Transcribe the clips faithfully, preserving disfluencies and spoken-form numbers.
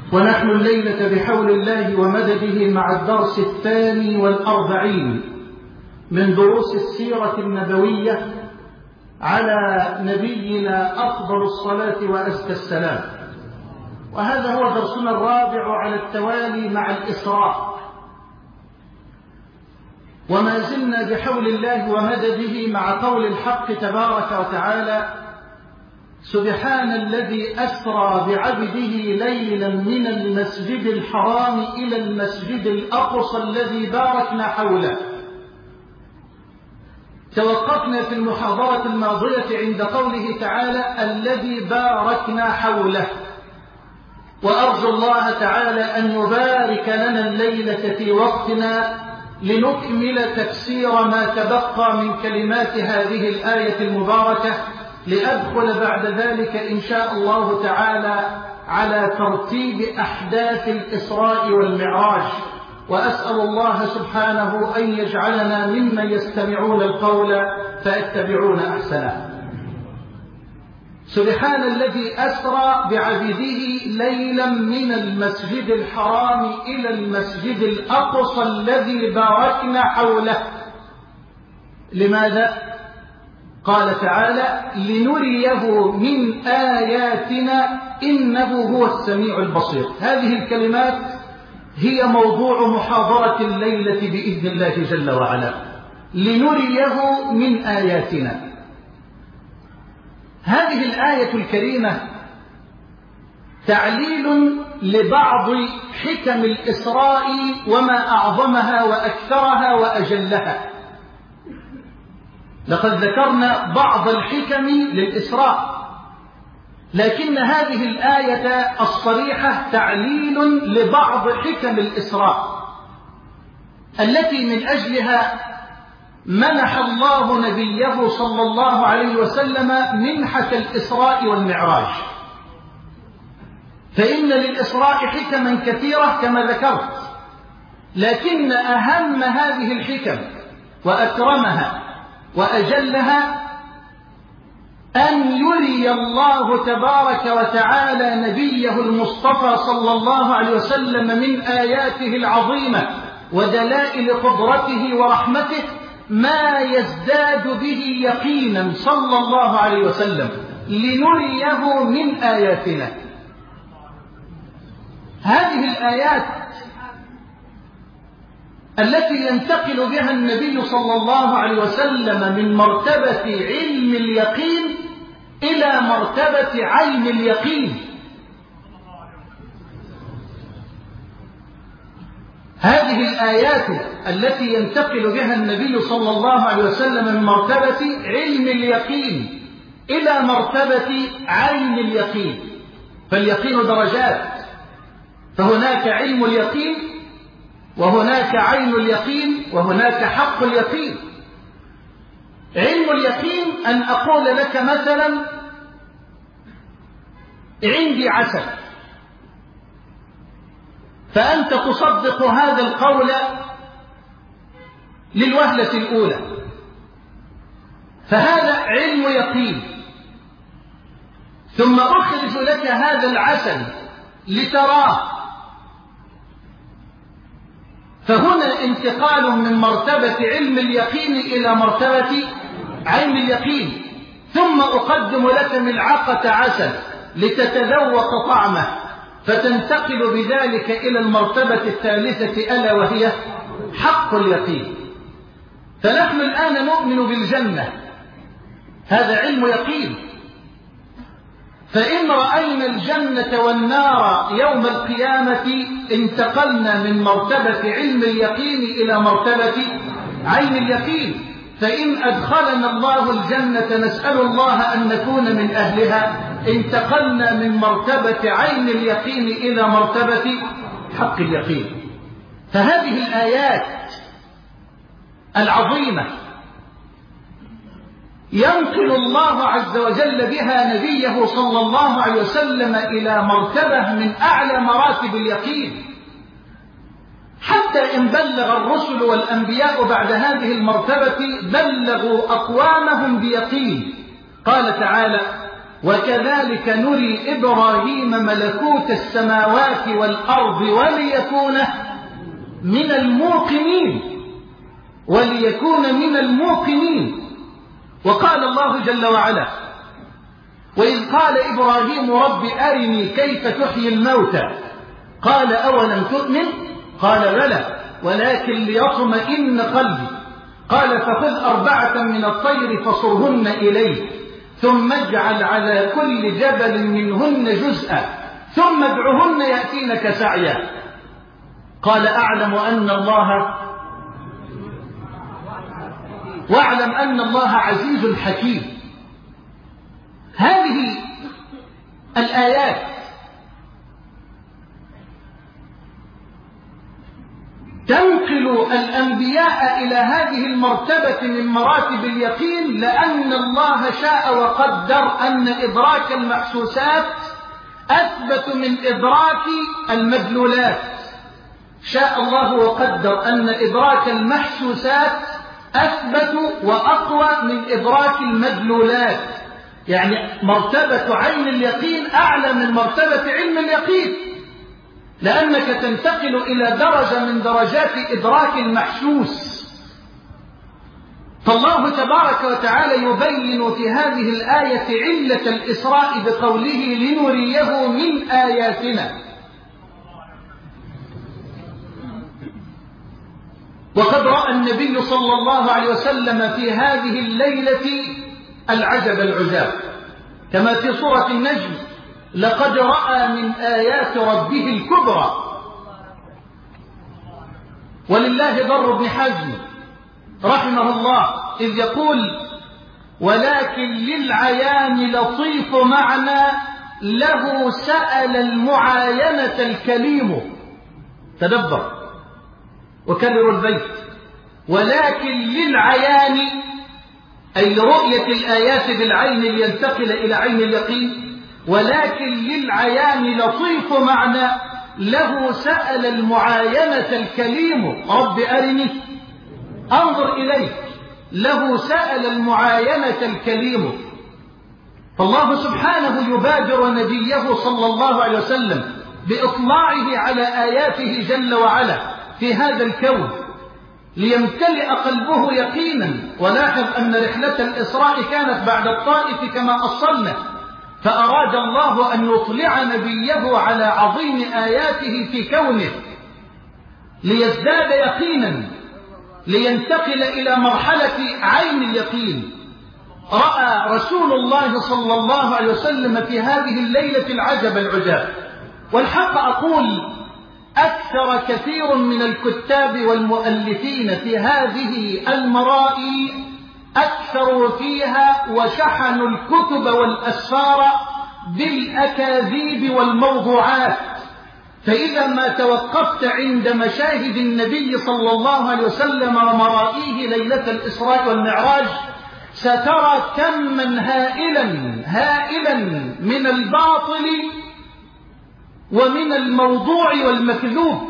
ونحن الليلة بحول الله ومدده مع الدرس الثاني والأربعين من دروس السيرة النبوية على نبينا أفضل الصلاة وأزكى السلام. وهذا هو درسنا الرابع على التوالي مع الإسراء، وما زلنا بحول الله ومدده مع قول الحق تبارك وتعالى: سبحان الذي أسرى بعبده ليلا من المسجد الحرام إلى المسجد الأقصى الذي باركنا حوله. توقفنا في المحاضرة الماضية عند قوله تعالى: الذي باركنا حوله، وأرجو الله تعالى أن يبارك لنا الليلة في وقتنا لنكمل تفسير ما تبقى من كلمات هذه الآية المباركة، لأدخل بعد ذلك إن شاء الله تعالى على ترتيب أحداث الإسراء والمعراج، وأسأل الله سبحانه أن يجعلنا ممن يستمعون القول فيتبعون أحسنه. سبحان الذي أسرى بعبده ليلا من المسجد الحرام إلى المسجد الأقصى الذي باركنا حوله. لماذا؟ قال تعالى: لنريه من آياتنا إنه هو السميع البصير. هذه الكلمات هي موضوع محاضرة الليلة بإذن الله جل وعلا. لنريه من آياتنا. هذه الآية الكريمة تعليل لبعض حكم الإسراء وما أعظمها وأكثرها وأجلها. لقد ذكرنا بعض الحكم للإسراء، لكن هذه الآية الصريحة تعليل لبعض حكم الإسراء التي من أجلها منح الله نبيه صلى الله عليه وسلم منحة الإسراء والمعراج. فإن للإسراء حكما كثيرة كما ذكرت، لكن أهم هذه الحكم وأكرمها وأجلها أن يري الله تبارك وتعالى نبيه المصطفى صلى الله عليه وسلم من آياته العظيمة ودلائل قدرته ورحمته ما يزداد به يقينا صلى الله عليه وسلم، لنريه من آياتنا. هذه الآيات التي ينتقل بها النبي صلى الله عليه وسلم من مرتبة علم اليقين إلى مرتبة عين اليقين. هذه الآيات التي ينتقل بها النبي صلى الله عليه وسلم من مرتبة علم اليقين إلى مرتبة عين اليقين. فاليقين درجات، فهناك علم اليقين، وهناك عين اليقين، وهناك حق اليقين. علم اليقين أن أقول لك مثلا: عندي عسل، فأنت تصدق هذا القول للوهلة الأولى، فهذا علم يقين. ثم أخرج لك هذا العسل لتراه، فهنا انتقال من مرتبة علم اليقين إلى مرتبة عين اليقين. ثم أقدم لك ملعقة عسل لتتذوق طعمه، فتنتقل بذلك إلى المرتبة الثالثة ألا وهي حق اليقين. فنحن الآن نؤمن بالجنة، هذا علم يقين. فإن رأينا الجنة والنار يوم القيامة انتقلنا من مرتبة علم اليقين إلى مرتبة عين اليقين. فإن أدخلنا الله الجنة نسأل الله أن نكون من أهلها، انتقلنا من مرتبة عين اليقين إلى مرتبة حق اليقين. فهذه الآيات العظيمة ينقل الله عز وجل بها نبيه صلى الله عليه وسلم إلى مرتبة من أعلى مراتب اليقين، حتى إن بلغ الرسل والأنبياء بعد هذه المرتبة بلغوا أقوامهم بيقين. قال تعالى: وكذلك نري إبراهيم ملكوت السماوات والأرض وليكون من الموقنين وليكون من الموقنين. وقال الله جل وعلا: وإذ قال إبراهيم رب أرني كيف تحيي الموتى قال أولم تؤمن قال بلى ولكن ليطمئن قلبي قال فخذ أربعة من الطير فصرهن إليك ثم اجعل على كل جبل منهن جزءا ثم ادعهن يأتينك سعيا قال أعلم أن الله واعلم أن الله عزيز حكيم. هذه الآيات تنقل الأنبياء إلى هذه المرتبة من مراتب اليقين، لأن الله شاء وقدر أن إدراك المحسوسات أثبت من إدراك المدلولات. شاء الله وقدر أن إدراك المحسوسات أثبت وأقوى من إدراك المدلولات، يعني مرتبة عين اليقين أعلى من مرتبة علم اليقين، لأنك تنتقل إلى درجة من درجات إدراك المحسوس. فالله تبارك وتعالى يبين في هذه الآية علة الإسراء بقوله لنريه من آياتنا. وقد رأى النبي صلى الله عليه وسلم في هذه الليلة العجب العجاب، كما في سورة النجم: لقد رأى من آيات ربه الكبرى. ولله ضر بن حزم رحمه الله إذ يقول: ولكن للعيان لطيف معنى له سأل المعاينة الكليم. تدبر وكرر البيت: ولكن للعيان، أي لرؤية الآيات بالعين لينتقل إلى عين اليقين، ولكن للعيان لطيف معنى له سأل المعاينة الكليم. رب أرني أنظر إليك، له سأل المعاينة الكليم. فالله سبحانه يبادر نبيه صلى الله عليه وسلم بإطلاعه على آياته جل وعلا في هذا الكون ليمتلئ قلبه يقينا. ولاحظ أن رحلة الإسراء كانت بعد الطائف كما أصلنا، فأراد الله أن يطلع نبيه على عظيم آياته في كونه ليزداد يقينا، لينتقل إلى مرحلة عين اليقين. رأى رسول الله صلى الله عليه وسلم في هذه الليلة العجب العجاب. والحق أقول: أكثر كثير من الكتاب والمؤلفين في هذه المرائي أكثروا فيها وشحنوا الكتب والأسفار بالأكاذيب والموضوعات. فإذا ما توقفت عند مشاهد النبي صلى الله عليه وسلم ومرائيه ليلة الإسراء والمعراج سترى كما هائلا هائلا من الباطل ومن الموضوع والمكذوب.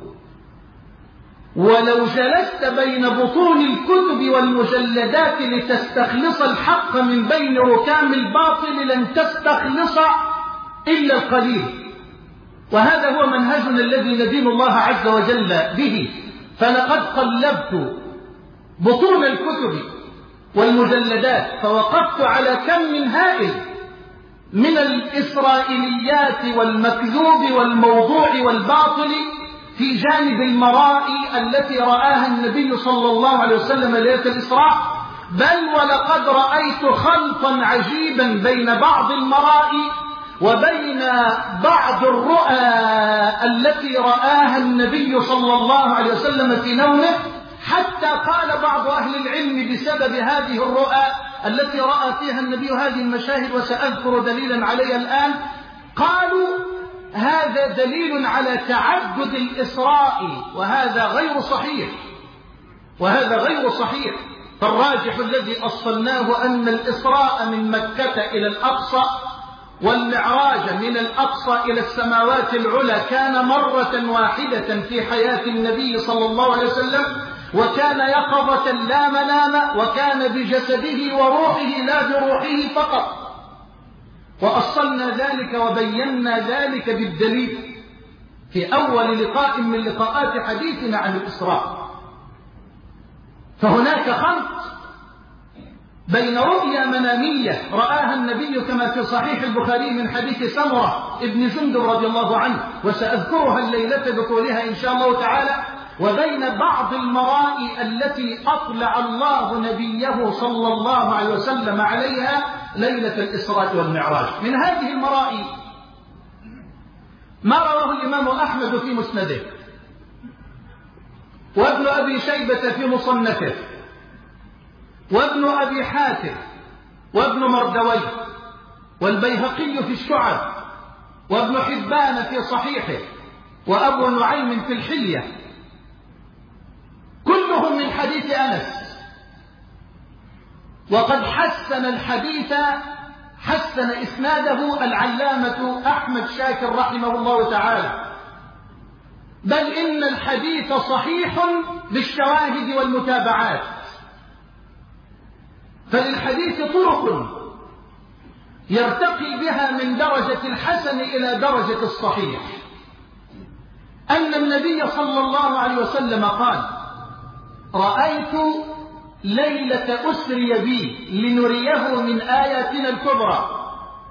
ولو جلست بين بطون الكتب والمجلدات لتستخلص الحق من بين ركام الباطل لن تستخلص إلا القليل. وهذا هو منهجنا الذي ندين الله عز وجل به. فلقد قلبت بطون الكتب والمجلدات فوقفت على كم من هائل من الإسرائيليات والمكذوب والموضوع والباطل في جانب المرائي التي رآها النبي صلى الله عليه وسلم ليلة الإسراء. بل ولقد رأيت خلطا عجيبا بين بعض المرائي وبين بعض الرؤى التي رآها النبي صلى الله عليه وسلم في نومه، حتى قال بعض أهل العلم بسبب هذه الرؤى التي رأى فيها النبي هذه المشاهد، وسأذكر دليلا عليها الآن، قالوا هذا دليل على تعدد الإسراء، وهذا غير صحيح وهذا غير صحيح. فالراجح الذي أصلناه أن الإسراء من مكة إلى الأقصى والمعراج من الأقصى إلى السماوات العلى كان مرة واحدة في حياة النبي صلى الله عليه وسلم، وكان يقظة لا منام، وكان بجسده وروحه لا بروحه فقط. وأصلنا ذلك وبينا ذلك بالدليل في أول لقاء من لقاءات حديثنا عن الإسراء. فهناك خلط بين رؤيا منامية رآها النبي كما في صحيح البخاري من حديث سمرة ابن جندب رضي الله عنه، وسأذكرها الليلة بطولها إن شاء الله تعالى، وبين بعض المرائي التي أطلع الله نبيه صلى الله عليه وسلم عليها ليلة الإسراء والمعراج. من هذه المرائي ما رواه الإمام أحمد في مسنده، وابن أبي شيبة في مصنفه، وابن أبي حاتم، وابن مردوي، والبيهقي في الشعب، وابن حبان في صحيحه، وأبو نعيم في الحلية، كلهم من حديث أنس. وقد حسن الحديث حسن إسناده العلامة أحمد شاكر رحمه الله تعالى، بل إن الحديث صحيح بالشواهد والمتابعات. فللحديث طرق يرتقي بها من درجة الحسن إلى درجة الصحيح. أن النبي صلى الله عليه وسلم قال: رأيت ليلة أسري بي لنريه من آياتنا الكبرى.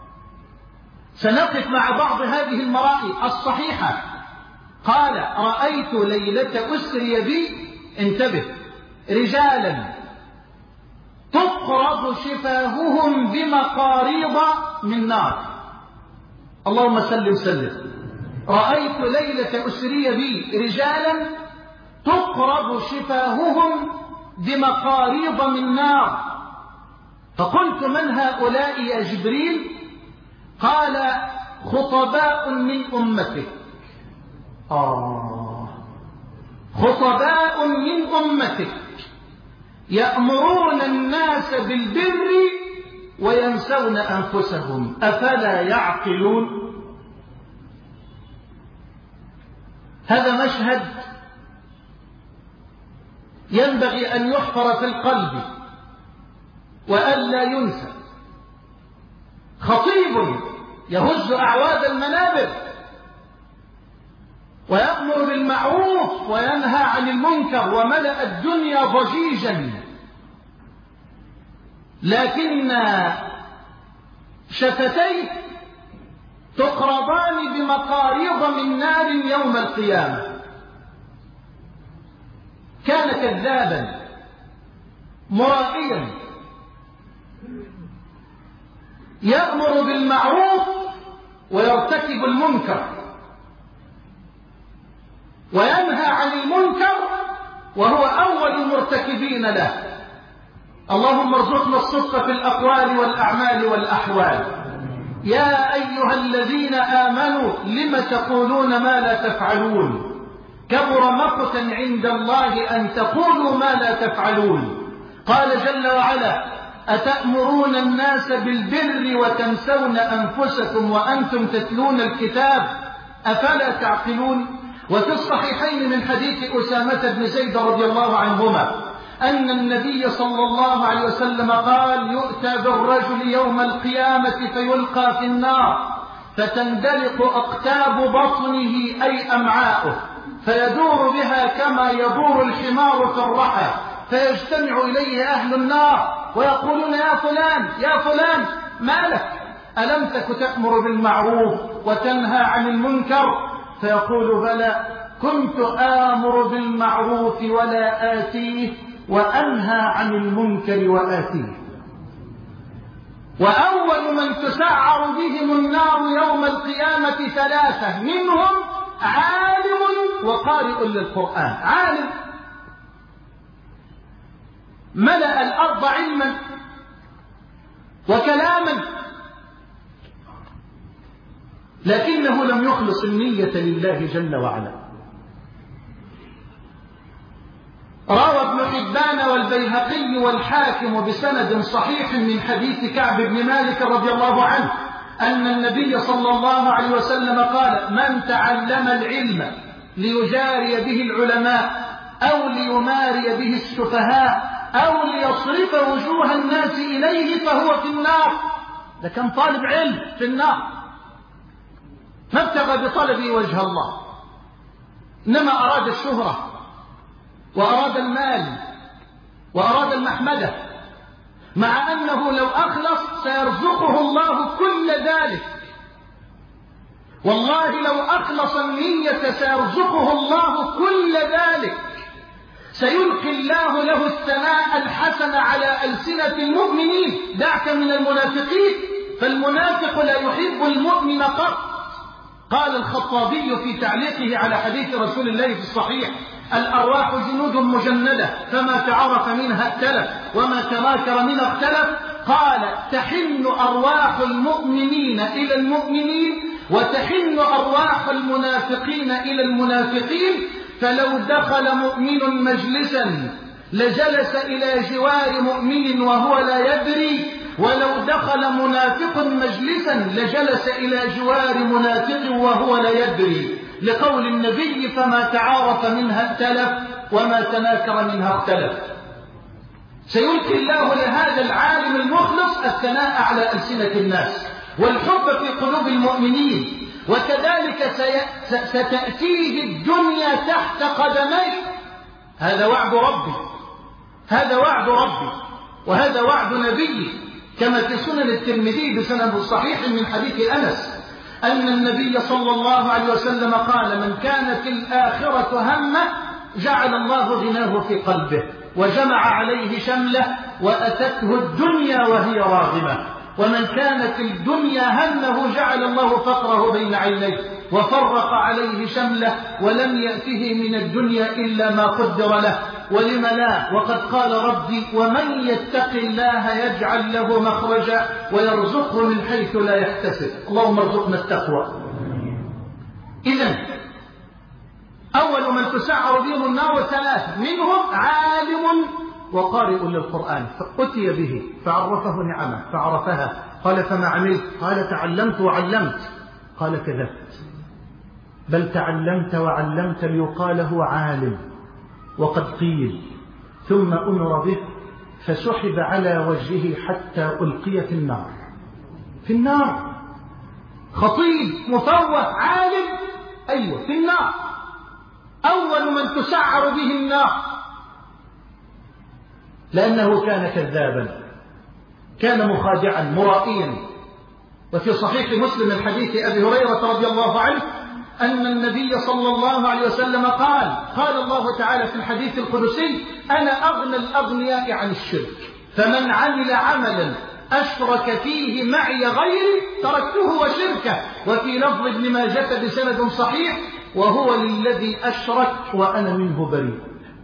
سنقف مع بعض هذه المرائي الصحيحة. قال: رأيت ليلة أسري بي، انتبه، رجالا تقرض شفاههم بمقاريض من نار. اللهم سلم سلم. رأيت ليلة أسري بي رجالا تقرض شفاههم بمقاريض من نار. فقلت: من هؤلاء يا جبريل؟ قال: خطباء من أمتك. آه خطباء من أمتك يأمرون الناس بالبر وينسون أنفسهم أفلا يعقلون. هذا مشهد ينبغي أن يحفر في القلب وألا ينسى. خطيب يهز أعواد المنابر ويأمر بالمعروف وينهى عن المنكر، وملأ الدنيا ضجيجا، لكن شفتيه تقرضان بمقاريض من نار يوم القيامة. كان كذابا مرائيا يأمر بالمعروف ويرتكب المنكر، وينهى عن المنكر وهو أول المرتكبين له. اللهم ارزقنا الصدق في الأقوال والأعمال والأحوال. يا أيها الذين آمنوا لم تقولون ما لا تفعلون كبر مقتا عند الله أن تقولوا ما لا تفعلون. قال جل وعلا: أتأمرون الناس بالبر وتنسون أنفسكم وأنتم تتلون الكتاب أفلا تعقلون. وفي الصحيحين من حديث أسامة بن زيد رضي الله عنهما أن النبي صلى الله عليه وسلم قال: يؤتى بالرجل يوم القيامة فيلقى في النار فتندلق أقتاب بطنه أي أمعاؤه، فيدور بها كما يدور الحمار في الرحى، فيجتمع إليه أهل النار ويقولون: يا فلان يا فلان ما لك؟ ألم تك تأمر بالمعروف وتنهى عن المنكر؟ فيقول: بلى، كنت آمر بالمعروف ولا آتيه وأنهى عن المنكر وآتيه. وأول من تسعر بهم النار يوم القيامة ثلاثة، منهم عالم وقارئ للقرآن. عالم ملأ الأرض علما وكلاما، لكنه لم يخلص النية لله جل وعلا. روى ابن حبان والبيهقي والحاكم بسند صحيح من حديث كعب بن مالك رضي الله عنه أن النبي صلى الله عليه وسلم قال: من تعلم العلم ليجاري به العلماء أو ليماري به السفهاء أو ليصرف وجوه الناس إليه فهو في النار. ده كان طالب علم في النار، ما ابتغى بطلبه وجه الله، إنما أراد الشهرة وأراد المال وأراد المحمدة، مع أنه لو أخلص سيرزقه الله كل ذلك. والله لو أخلص النية سيرزقه الله كل ذلك، سيلقي الله له الثناء الحسن على ألسنة المؤمنين. دعك من المنافقين، فالمنافق لا يحب المؤمن قط. قال الخطابي في تعليقه على حديث رسول الله في الصحيح: الأرواح جنود مجندة، فما تعرف منها ائتلف وما تناكر منها اختلف. قال: تحن أرواح المؤمنين إلى المؤمنين، وتحن أرواح المنافقين إلى المنافقين. فلو دخل مؤمن مجلسا لجلس إلى جوار مؤمن وهو لا يدري، ولو دخل منافق مجلسا لجلس إلى جوار منافق وهو لا يدري، لقول النبي: فما تعارف منها ائتلف وما تناكر منها اختلف. سيلقي الله لهذا العالم المخلص الثناء على ألسنة الناس والحب في قلوب المؤمنين، وكذلك ستأتيه الدنيا تحت قدميه. هذا وعد ربي، هذا وعد ربي، وهذا وعد نبي، كما في سنن الترمذي بسند صحيح من حديث أنس أن النبي صلى الله عليه وسلم قال: من كانت الآخرة همه جعل الله غناه في قلبه، وجمع عليه شمله، وأتته الدنيا وهي راغمة. ومن كانت الدنيا همه جعل الله فقره بين عينيه، وفرق عليه شمله، ولم يأته من الدنيا إلا ما قدر له. ولم لا؟ وقد قال ربي: ومن يتق الله يجعل له مخرجا ويرزقه من حيث لا يحتسب. اللهم ارزقنا التقوى. إذن أول من تسعر بهم النار ثلاثة، منهم عالم وقارئ للقرآن، فأتي به فعرفه نعمه فعرفها، قال: فما عملت؟ قال: تعلمت وعلمت. قال: كذبت، بل تعلمت وعلمت ليقال هو عالم، وقد قيل. ثم أمر به فسحب على وجهه حتى ألقي في النار. في النار، خطيب مفوه عالم، أيوة في النار. أول من تسعر به النار، لأنه كان كذابا، كان مخادعا مرائيا. وفي صحيح مسلم من حديث أبي هريرة رضي الله عنه أن النبي صلى الله عليه وسلم قال: قال الله تعالى في الحديث القدسي: أنا أغنى الأغنياء عن الشرك، فمن عمل عملا أشرك فيه معي غيري تركته وشركه. وفي لفظ ابن ماجة بسند صحيح: وهو للذي أشرك وأنا منه بريء.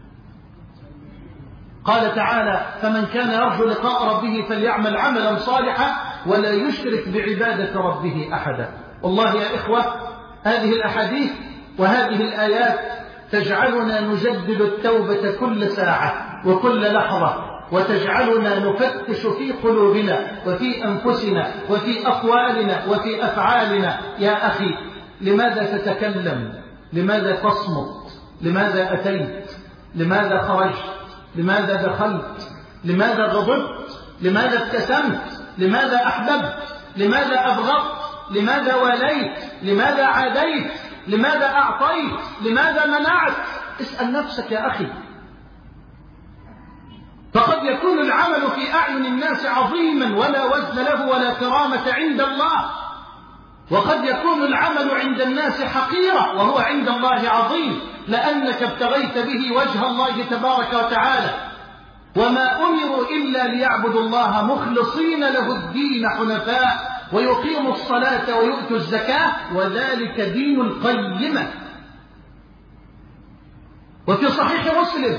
قال تعالى: فمن كان يرجو لقاء ربه فليعمل عملا صالحا ولا يشرك بعبادة ربه أحدا. والله يا إخوة، هذه الأحاديث وهذه الآيات تجعلنا نجدد التوبة كل ساعة وكل لحظة، وتجعلنا نفتش في قلوبنا وفي أنفسنا وفي أقوالنا وفي أفعالنا. يا أخي، لماذا تتكلم؟ لماذا تصمت؟ لماذا أتيت؟ لماذا خرجت؟ لماذا دخلت؟ لماذا غضبت؟ لماذا ابتسمت؟ لماذا أحببت؟ لماذا أبغضت؟ لماذا واليت؟ لماذا عاديت؟ لماذا أعطيت؟ لماذا منعت؟ اسأل نفسك يا أخي. فقد يكون العمل في أعين الناس عظيما ولا وزن له ولا كرامة عند الله، وقد يكون العمل عند الناس حقيرا وهو عند الله عظيم، لأنك ابتغيت به وجه الله تبارك وتعالى. وما أمروا إلا ليعبدوا الله مخلصين له الدين حنفاء ويقيموا الصلاة ويؤتوا الزكاة وذلك دين القيمة. وفي صحيح مسلم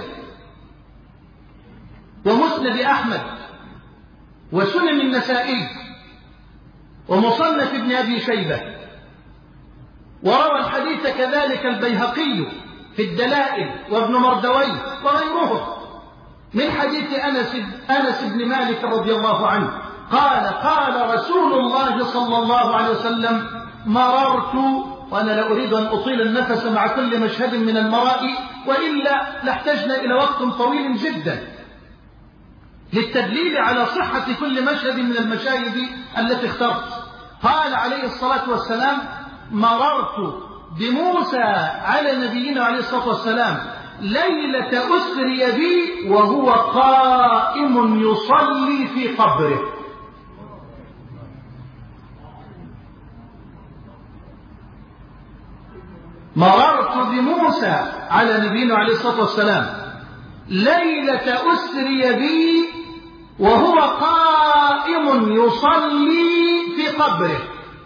ومسند أحمد وسنن النسائي ومصنف ابن أبي شيبة، وروى الحديث كذلك البيهقي في الدلائل وابن مردويه وغيرهم، من حديث أنس, أنس بن مالك رضي الله عنه قال: قال رسول الله صلى الله عليه وسلم: مررت، وأنا لا أريد أن أطيل النفس مع كل مشهد من المرائي وإلا لاحتجنا إلى وقت طويل جدا. للتدليل على صحة كل مشهد من المشاهد التي اخترت. قال عليه الصلاة والسلام: مررت بموسى على نبينا عليه الصلاة والسلام ليلة أسري بي وهو قائم يصلي في قبره. مررت بموسى على نبينا عليه الصلاة والسلام ليلة أسري بي وهو قائم يصلي في قبره.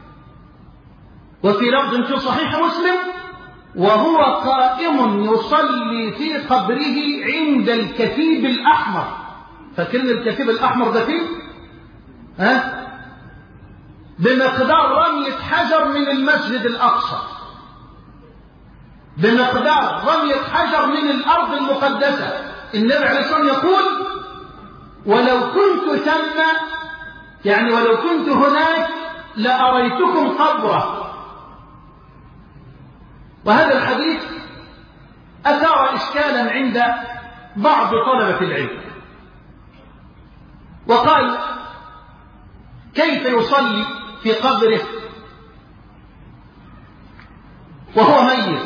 وفي لفظ في صحيح مسلم: وهو قائم يصلي في قبره عند الكثيب الأحمر. فاكرين الكثيب الأحمر ده فيه؟ ها؟ بمقدار رمية حجر من المسجد الأقصى، بمقدار رمية حجر من الأرض المقدسة. النبي عليه الصلاة والسلام يقول: ولو كنت ثم، يعني ولو كنت هناك لأريتكم قبره. وهذا الحديث أثار إشكالا عند بعض طلبة العلم، وقال: كيف يصلي في قبره وهو ميت؟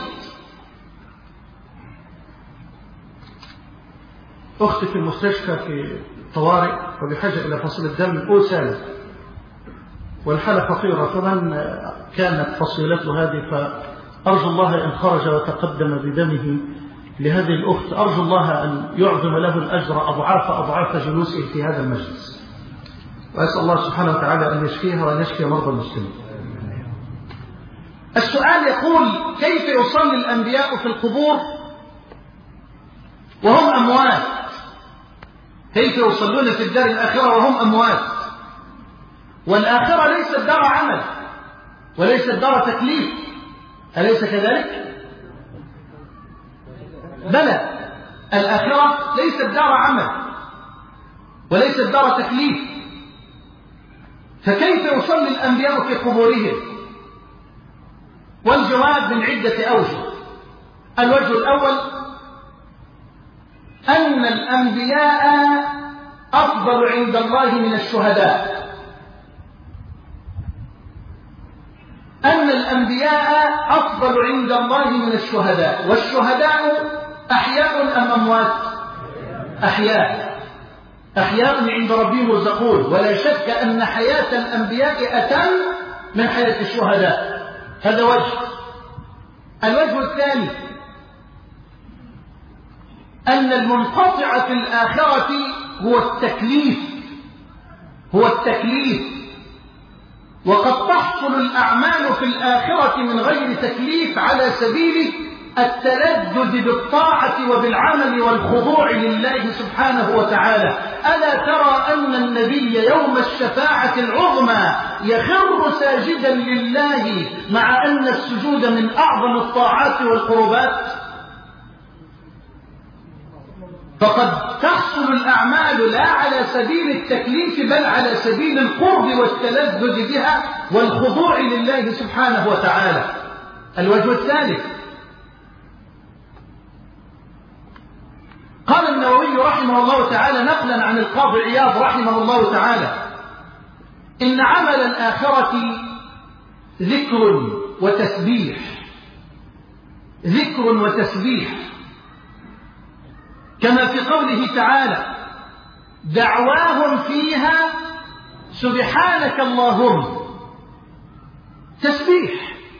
أختي في المستشفى في طوارئ وبحاجة إلى فصيلة دم أوسالة، والحالة خطيرة، فمن كانت فصيلته هذه فأرجو الله إن خرج وتقدم بدمه لهذه الأخت أرجو الله أن يعظم له الأجر أضعاف أضعاف جلوسه في هذا المجلس، وأسأل الله سبحانه وتعالى أن يشفيها وأن يشفي مرضى المسلمين. السؤال يقول: كيف يصلي الأنبياء في القبور وهم أموات؟ كيف يصلون في الدار الآخرة وهم أموات؟ والآخرة ليست دار عمل وليست دار تكليف، أليس كذلك؟ بلى، الآخرة ليست دار عمل وليست دار تكليف، فكيف يصلي الأنبياء في قبورهم؟ والجواب من عدة أوجه. الوجه الأول: أن الأنبياء أفضل عند الله من الشهداء. أن الأنبياء أفضل عند الله من الشهداء. والشهداء أحياء أم أموات؟ أحياء، أحياء عند ربهم يرزقون. ولا شك أن حياة الأنبياء أتم من حياة الشهداء. هذا وجه. الوجه الثاني: أن المنقطع في الآخرة هو التكليف، هو التكليف. وقد تحصل الأعمال في الآخرة من غير تكليف على سبيل التلذذ بالطاعة وبالعمل والخضوع لله سبحانه وتعالى. ألا ترى أن النبي يوم الشفاعة العظمى يخر ساجدا لله، مع أن السجود من أعظم الطاعات والقربات؟ فقد تحصل الأعمال لا على سبيل التكليف بل على سبيل القرب والتلذذ بها والخضوع لله سبحانه وتعالى. الوجه الثالث: قال النووي رحمه الله تعالى نقلا عن القاضي عياض رحمه الله تعالى: إن عمل الآخرة ذكر وتسبيح، ذكر وتسبيح، كما في قوله تعالى: دعواهم فيها سبحانك اللهم، تسبيح.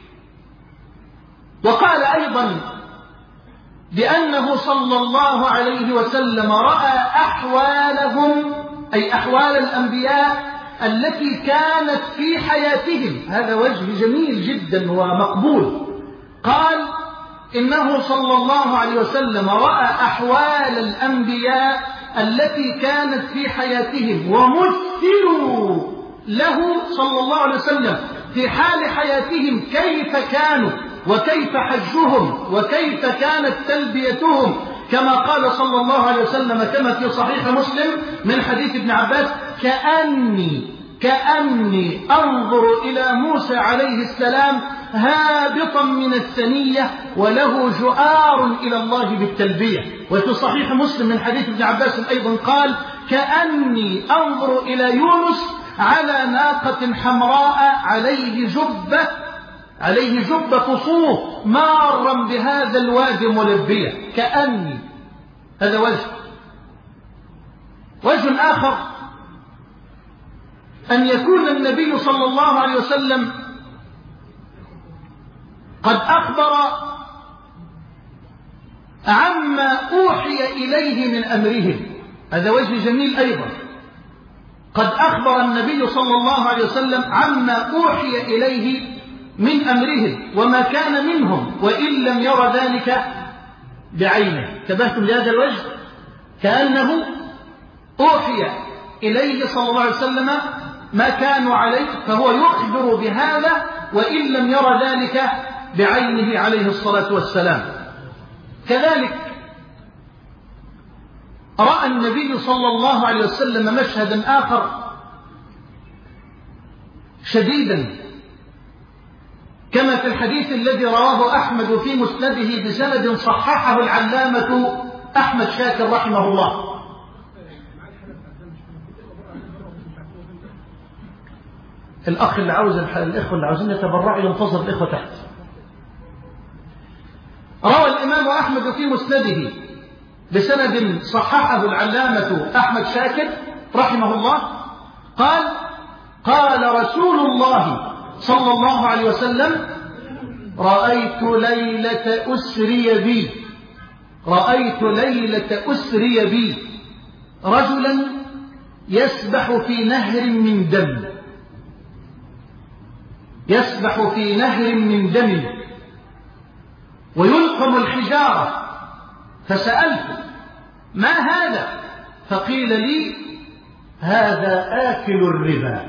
وقال أيضا بأنه صلى الله عليه وسلم رأى أحوالهم، أي أحوال الأنبياء التي كانت في حياتهم. هذا وجه جميل جدا ومقبول. قال إنه صلى الله عليه وسلم رأى أحوال الأنبياء التي كانت في حياتهم ومثلوا له صلى الله عليه وسلم في حال حياتهم كيف كانوا وكيف حجهم وكيف كانت تلبيتهم، كما قال صلى الله عليه وسلم كما في صحيح مسلم من حديث ابن عباس: كأني كأني أنظر إلى موسى عليه السلام هابطا من الثنية وله جؤار إلى الله بالتلبية. وفي صحيح مسلم من حديث ابن عباس أيضا قال: كأني أنظر إلى يونس على ناقة حمراء عليه جبة عليه جبة صوف مارا بهذا الوادي ملبية، كأني. هذا وجه. وجه آخر أن يكون النبي صلى الله عليه وسلم قد أخبر عما أوحي إليه من أمرهم. هذا وجه جميل أيضا. قد أخبر النبي صلى الله عليه وسلم عما أوحي إليه من أمرهم وما كان منهم وإن لم ير ذلك بعينه. انتبهتم لهذا الوجه؟ كأنه أوحي إليه صلى الله عليه وسلم ما كانوا عليه، فهو يخبر بهذا وإن لم ير ذلك بعينه عليه الصلاة والسلام. كذلك رأى النبي صلى الله عليه وسلم مشهدا آخر شديدا كما في الحديث الذي رواه أحمد في مسنده بسند صححه العلامة أحمد شاكر رحمه الله. الأخ اللي عاوز الإخوة اللي عاوزين يتبرعوا ينتظر الإخوة تحت. روى الإمام أحمد في مسنده بسند صححه العلامة أحمد شاكر رحمه الله قال: قال رسول الله صلى الله عليه وسلم: رأيت ليلة أسري بي رأيت ليلة أسري بي رجلا يسبح في نهر من دم يسبح في نهر من دم ويلقم الحجارة، فسألت: ما هذا؟ فقيل لي: هذا آكل الربا.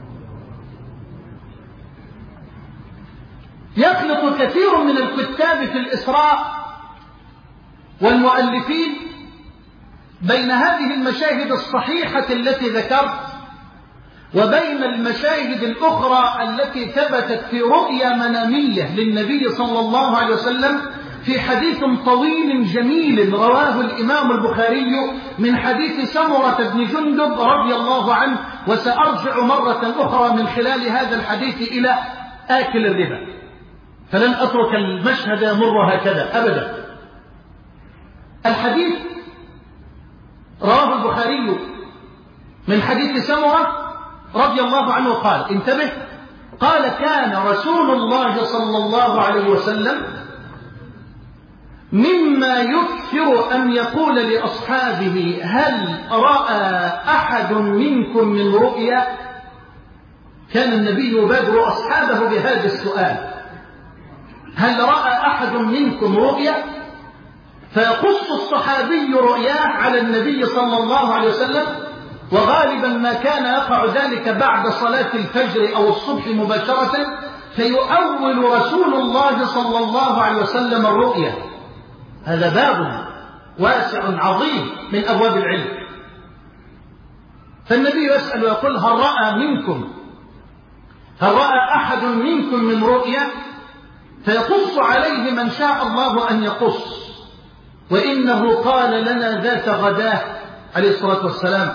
يخلط كثير من الكتاب في الإسراء والمؤلفين بين هذه المشاهد الصحيحة التي ذكرت وبين المشاهد الأخرى التي ثبتت في رؤيا منامية للنبي صلى الله عليه وسلم في حديث طويل جميل رواه الإمام البخاري من حديث سمرة بن جندب رضي الله عنه، وسأرجع مرة أخرى من خلال هذا الحديث إلى آكل الربا، فلن أترك المشهد يمر هكذا أبدا. الحديث رواه البخاري من حديث سمرة رضي الله عنه قال: انتبه، قال: كان رسول الله صلى الله عليه وسلم مما يكثر أن يقول لأصحابه: هل رأى أحد منكم من رؤيا؟ كان النبي يبادر أصحابه بهذا السؤال: هل رأى أحد منكم رؤيا؟ فيقص الصحابي رؤياه على النبي صلى الله عليه وسلم، وغالبا ما كان يقع ذلك بعد صلاة الفجر أو الصبح مباشرة، فيؤول رسول الله صلى الله عليه وسلم الرؤيا. هذا باب واسع عظيم من أبواب العلم. فالنبي يسأل ويقول: هل رأى منكم هل رأى أحد منكم من رؤيا؟ فيقص عليه من شاء الله أن يقص. وإنه قال لنا ذات غداه عليه الصلاة والسلام: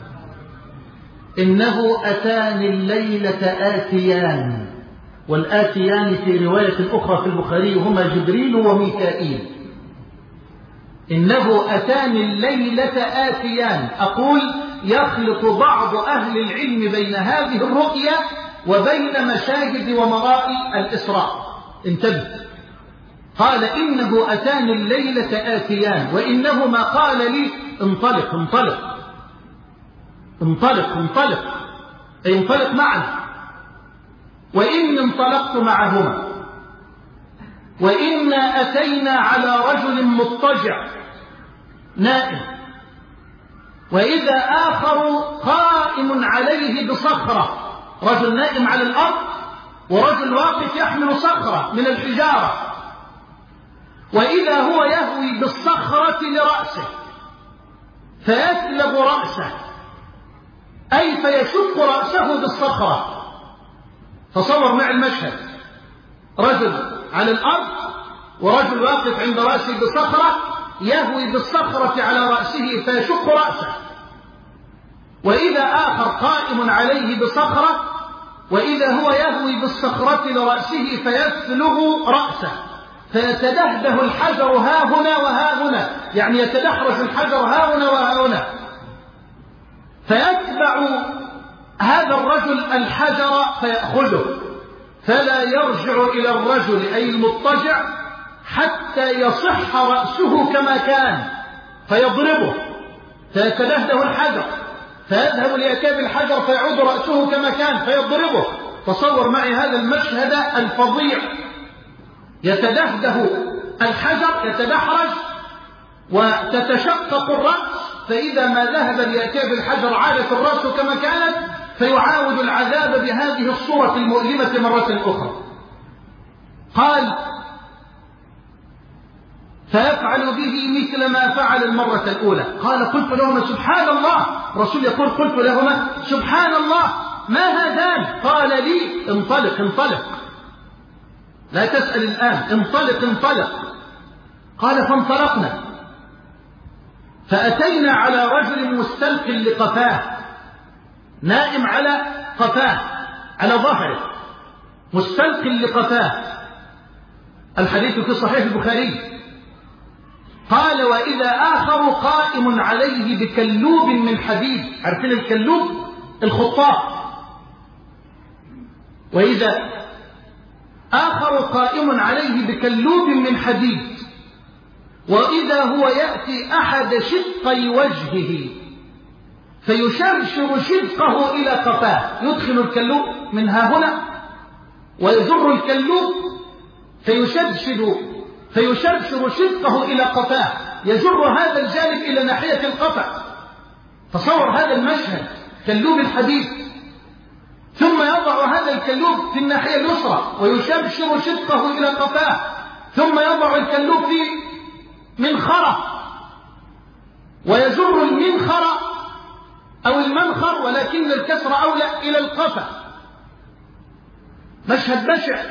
إنه أتاني الليلة آتيان، والآتيان في رواية أخرى في البخاري هما جبريل وميكائيل. إنه أتاني الليلة آتيان. أقول: يخلط بعض أهل العلم بين هذه الرؤيا وبين مشاهد ومرائي الإسراء. انتبه، قال: إنه أتاني الليلة آتيان، وإنهما قال لي: انطلق انطلق انطلق انطلق أي انطلق معنا. وإن انطلقت معهما، وإنا أتينا على رجل مضطجع نائم، وإذا آخر قائم عليه بصخرة. رجل نائم على الأرض ورجل واقف يحمل صخرة من الحجارة، وإذا هو يهوي بالصخرة لرأسه فيسلب رأسه، أي فيشق رأسه بالصخرة. تصور مع المشهد: رجل على الأرض ورجل واقف عند رأسه بصخرة يهوي بالصخرة على رأسه فيشق رأسه. وإذا آخر قائم عليه بصخرة، وإذا هو يهوي بالصخرة لرأسه فيثلغ رأسه، فيتدهده الحجر ها هنا وها هنا، يعني يتدحرج الحجر ها هنا وها هنا، فيتبع هذا الرجل الحجر فيأخذه، فلا يرجع إلى الرجل أي المضطجع حتى يصح رأسه كما كان، فيضربه، فيتدهده الحجر، فيذهب ليكاب الحجر فيعود رأسه كما كان فيضربه. تصور معي هذا المشهد الفظيع، يتدهده الحجر، يتدحرج وتتشقق الرأس، فإذا ما ذهب ليكاب الحجر عادت الرأس كما كانت، فيعاود العذاب بهذه الصورة المؤلمة مرة أخرى. قال فيفعل به مثل ما فعل المرة الأولى. قال قلت لهما سبحان الله، رسول يقول قلت لهما سبحان الله ما هذان؟ قال لي انطلق انطلق، لا تسأل الآن، انطلق انطلق. قال فانطلقنا، فأتينا على رجل مستلق لقفاه، نائم على قفاه على ظهره، مستلق لقفاه. الحديث في صحيح البخاري. قال وإذا آخر قائم عليه بكلوب من حديد، عارفين الكلوب؟ الخطاف. وإذا آخر قائم عليه بكلوب من حديد، وإذا هو يأتي أحد شقي وجهه فيشرشر شدقه إلى قفاه، يدخل الكلوب من ها هنا ويجر الكلوب فيشرشر فيشرشر شدقه إلى قفاه، يجر هذا الجانب إلى ناحية القفا. تصور هذا المشهد، كلوب الحديد، ثم يضع هذا الكلوب في الناحية اليسرى ويشرشر شدقه إلى قفاه، ثم يضع الكلوب في منخرة ويجر المنخر أو المنخر، ولكن الكسر أولى إلى القفا. مشهد بشع.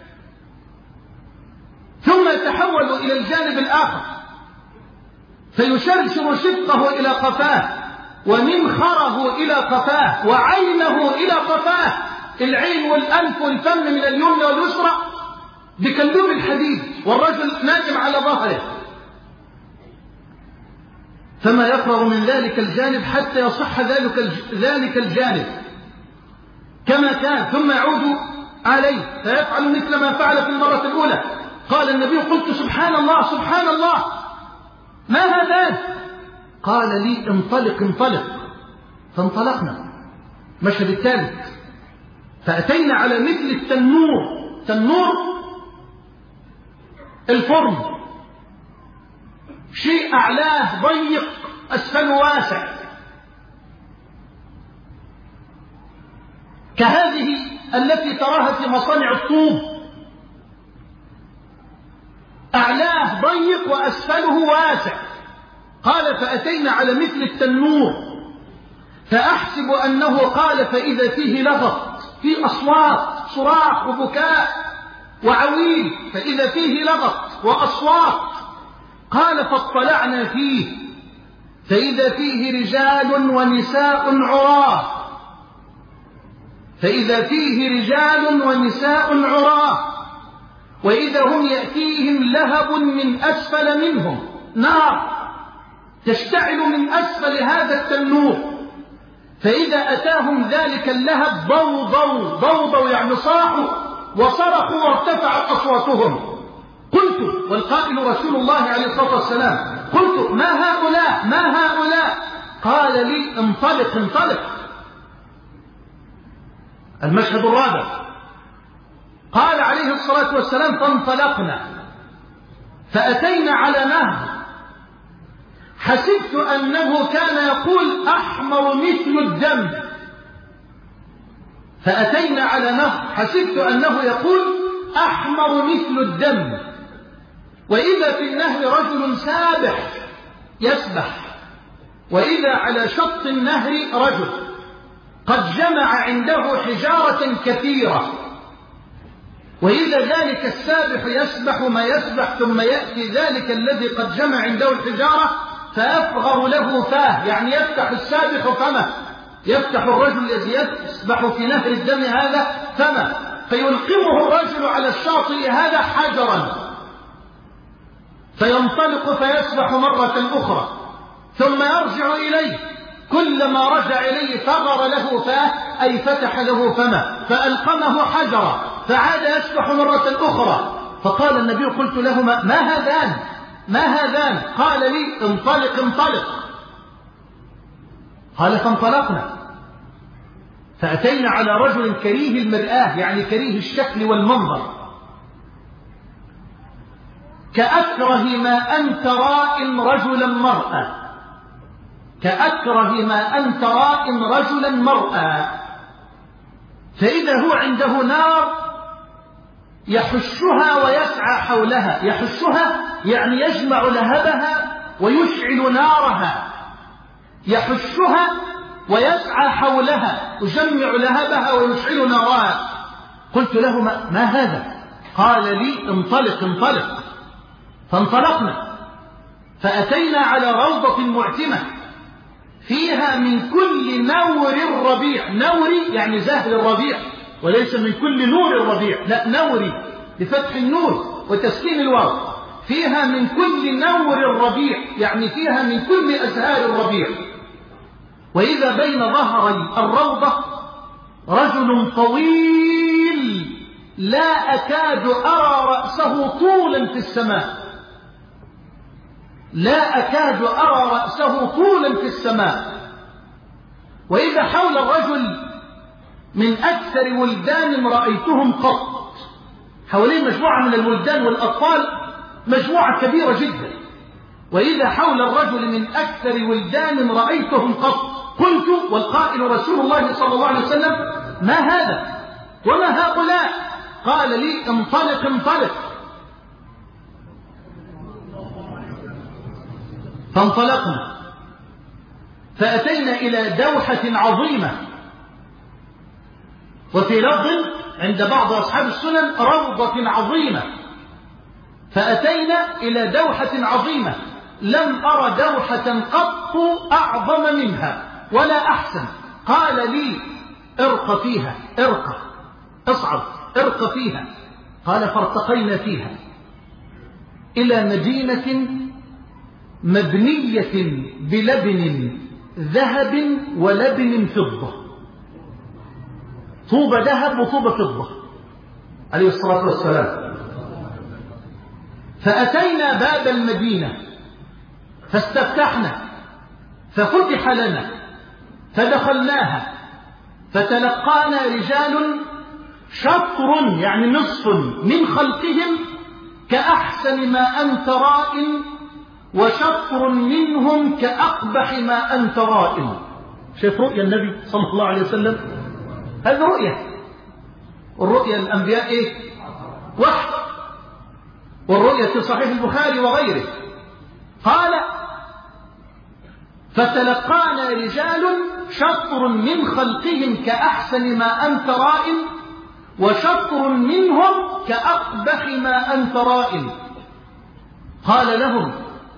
ثم يتحول إلى الجانب الآخر فيشرشر شدقه إلى قفاه ومنخره إلى قفاه وعينه إلى قفاه، العين والأنف والفم من اليمنى واليسرى بكلوب الحديد، والرجل نائم على ظهره. فما يفرغ من ذلك الجانب حتى يصح ذلك ذلك الجانب كما كان، ثم يعود عليه فيفعل مثل ما فعل في المرة الأولى. قال النبي قلت سبحان الله سبحان الله ما هذان؟ قال لي انطلق انطلق، فانطلقنا. مشهد الثالث، فأتينا على مثل التنور، تنور الفرن، شيء أعلاه ضيق أسفله واسع، كهذه التي تراها في مصانع الطوب، أعلاه ضيق وأسفله واسع. قال فأتينا على مثل التنور فأحسب أنه قال فإذا فيه لغط، في أصوات صراخ وبكاء وعويل، فإذا فيه لغط وأصوات. قال فاطلعنا فيه فإذا فيه رجال ونساء عراه، فإذا فيه رجال ونساء عراه، وإذا هم يأتيهم لهب من أسفل منهم، نار تشتعل من أسفل هذا التنور، فإذا أتاهم ذلك اللهب ضوضوا ضوضوا يعني صاحوا وصرخوا وارتفعت أصواتهم. قلت، والقائل رسول الله عليه الصلاة والسلام، قلت ما هؤلاء ما هؤلاء؟ قال لي انطلق انطلق. المشهد الرابع، قال عليه الصلاة والسلام فانطلقنا فأتينا على نهر، حسبت أنه كان يقول أحمر مثل الدم، فأتينا على نهر حسبت أنه يقول أحمر مثل الدم، وإذا في النهر رجل سابح يسبح، وإذا على شط النهر رجل قد جمع عنده حجارة كثيرة، وإذا ذلك السابح يسبح ما يسبح، ثم يأتي ذلك الذي قد جمع عنده الحجارة فيفغر له فاه، يعني يفتح السابح فمه يفتح الرجل الذي يسبح في نهر الدم هذا فما فيلقمه الرجل على الشاطئ هذا حجرا فينطلق فيسبح مرة أخرى ثم يرجع إليه، كلما رجع إليه ثغر له فاه أي فتح له فما فألقمه حجرا فعاد يسبح مرة أخرى. فقال النبي قلت لهما ما هذان ما هذان؟ قال لي انطلق انطلق. قال فانطلقنا فأتينا على رجل كريه المرآة يعني كريه الشكل والمنظر، كأكره ما أنت رائم رجلا مرأة، كأكره ما أنت رائم رجلا مرأة. فإذا هو عنده نار يحشها ويسعى حولها، يحشها يعني يجمع لهبها ويشعل نارها، يحشها ويسعى حولها يجمع لهبها ويشعل نارها. قلت له ما, ما هذا؟ قال لي انطلق انطلق. فانطلقنا فأتينا على روضة معتمة فيها من كل نور الربيع، نوري يعني زهر الربيع وليس من كل نور الربيع، لا نوري بفتح النور وتسكين الواو، فيها من كل نور الربيع يعني فيها من كل أزهار الربيع. وإذا بين ظهري الروضة رجل طويل لا أكاد أرى رأسه طولا في السماء، لا أكاد أرى رأسه طولا في السماء. وإذا حول الرجل من أكثر ولدان رأيتهم قط، حوالين مجموعة من الولدان والأطفال، مجموعة كبيرة جدا. وإذا حول الرجل من أكثر ولدان رأيتهم قط. قلت والقائل رسول الله صلى الله عليه وسلم ما هذا وما هؤلاء؟ قال لي انطلق انطلق. فانطلقنا فأتينا إلى دوحة عظيمة، وفي لفظ عند بعض أصحاب السنن روضة عظيمة. فأتينا إلى دوحة عظيمة لم أرى دوحة قط أعظم منها ولا أحسن. قال لي ارق فيها، ارق اصعد ارق فيها. قال فارتقينا فيها إلى مدينة مبنية بلبن ذهب ولبن فضة، طوبة ذهب وطوبة فضة عليه الصلاة والسلام. فأتينا باب المدينة فاستفتحنا ففتح لنا فدخلناها فتلقانا رجال شطر يعني نصف من خلقهم كأحسن ما أنت رائم، وشطر منهم كأقبح ما أنت رائم. شايف رؤيا النبي صلى الله عليه وسلم؟ هذه رؤيا، والرؤيا الأنبياء إيه؟ وحي، والرؤيا في صحيح البخاري وغيره. قال فتلقانا رجال شطر من خلقهم كأحسن ما أنت رائم، وشطر منهم كأقبح ما أنت رائم. قال لهم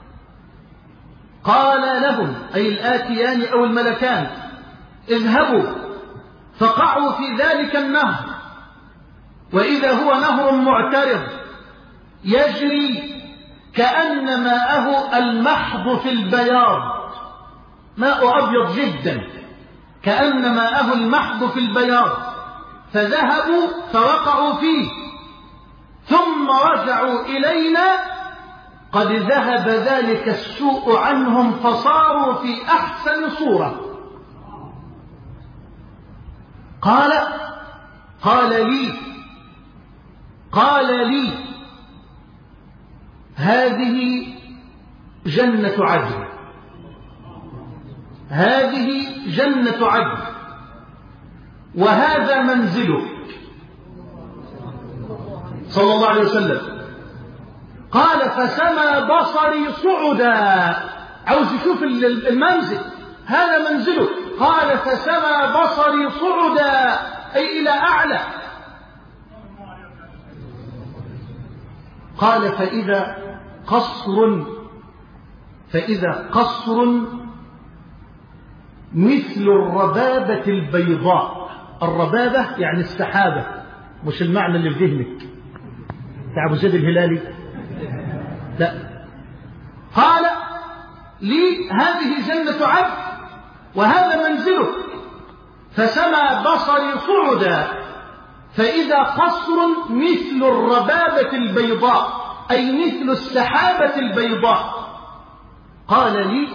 قال لهم أي الآتيان أو الملكان اذهبوا فقعوا في ذلك النهر، وإذا هو نهر معترض يجري كأن ماءه المحض في البياض، ماء أبيض جدا كأن ماءه المحض في البياض. فذهبوا فوقعوا فيه ثم رجعوا إلينا قد ذهب ذلك السوء عنهم فصاروا في أحسن صورة. قال قال لي قال لي هذه جنة عدن، هذه جنة عدن وهذا منزلك صلى الله عليه وسلم. قال فسمى بصري صعدا، عاوز يشوف المنزل، هذا منزله. قال فسمى بصري صعدا أي إلى أعلى. قال فإذا قصر فإذا قصر مثل الربابة البيضاء. الربابة يعني السحابة، مش المعنى اللي في ذهنك بتاع أبو زيد الهلالي، لا. قال لي هذه جنة عدن وهذا منزلك، فسمى بصري صعدا فإذا قصر مثل الربابة البيضاء، أي مثل السحابة البيضاء. قال لي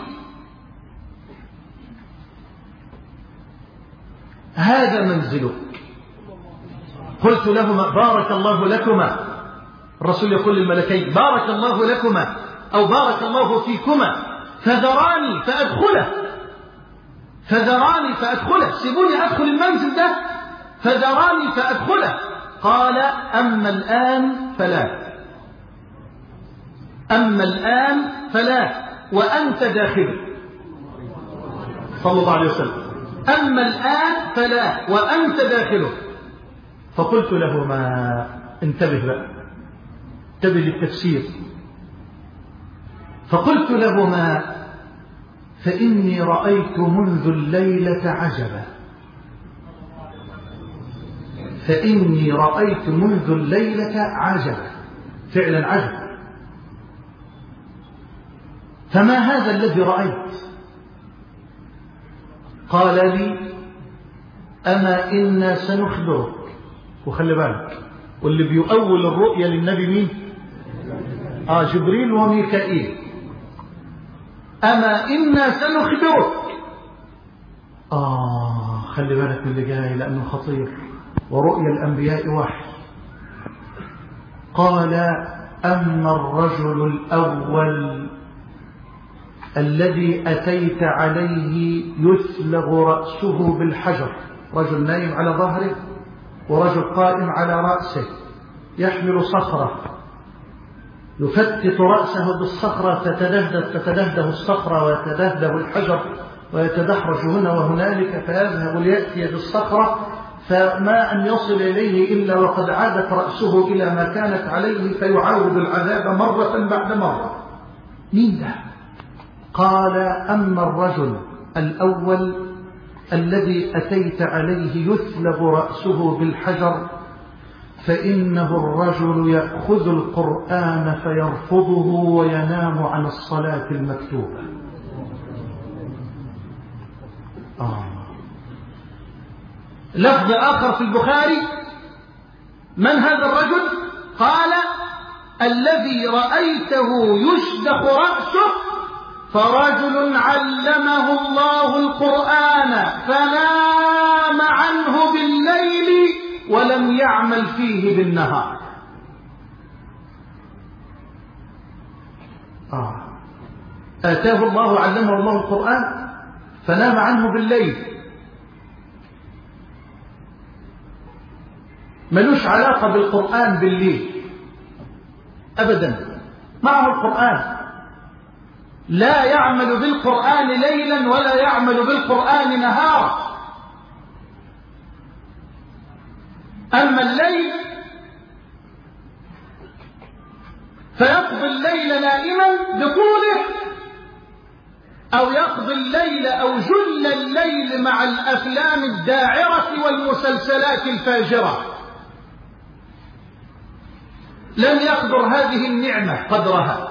هذا منزلك. قلت لهما بارك الله لكما. الرسول يقول للملكين بارك الله لكما أو بارك الله فيكما، فذراني فأدخله فذراني فأدخله سيبوني أدخل المنزل ده، فذراني فأدخله. قال أما الآن فلا، أما الآن فلا وأنت داخل، صلى الله عليه وسلم. أما الآن فلا وأنت داخله. فقلت لهما انتبه بقى، انتبه للتفسير. فقلت لهما فإني رأيت منذ الليلة عجبا، فإني رأيت منذ الليلة عجبا، فعلا عجب. فما هذا الذي رأيت؟ قال لي أما إنا سنخبرك. وخلي بالك، واللي بيؤول الرؤيا للنبي مين؟ آه جبريل وميكائيل. أما إنا سنخبرك. آه خلي بالك من اللي جاي لأنه خطير، ورؤيا الأنبياء وحي. قال أما الرجل الأول الذي أتيت عليه يثلغ رأسه بالحجر، رجل نايم على ظهره ورجل قائم على رأسه يحمل صخرة يفتت رأسه بالصخرة، تتدهده تتدهده الصخرة ويتدهده الحجر ويتدحرج هنا وهنالك، فيذهب ليأتي بالصخرة فما أن يصل إليه إلا وقد عادت رأسه إلى ما كانت عليه، فيعاود العذاب مرة بعد مرة. مين ده؟ قال أما الرجل الأول الذي أتيت عليه يثلغ رأسه بالحجر فإنه الرجل يأخذ القرآن فيرفضه وينام عن الصلاة المكتوبة. آه. لفظ آخر في البخاري من هذا الرجل؟ قال الذي رأيته يشدخ رأسه فرجل علمه الله القرآن فنام عنه بالليل ولم يعمل فيه بالنهار. آه. آتاه الله علمه الله القرآن فنام عنه بالليل، ملوش علاقة بالقرآن بالليل أبدا، معه القرآن، لا يعمل بالقرآن ليلا ولا يعمل بالقرآن نهارا. أما الليل فيقضي الليل نائما بطوله، أو يقضي الليل أو جل الليل مع الأفلام الداعرة والمسلسلات الفاجرة. لم يقدر هذه النعمة قدرها،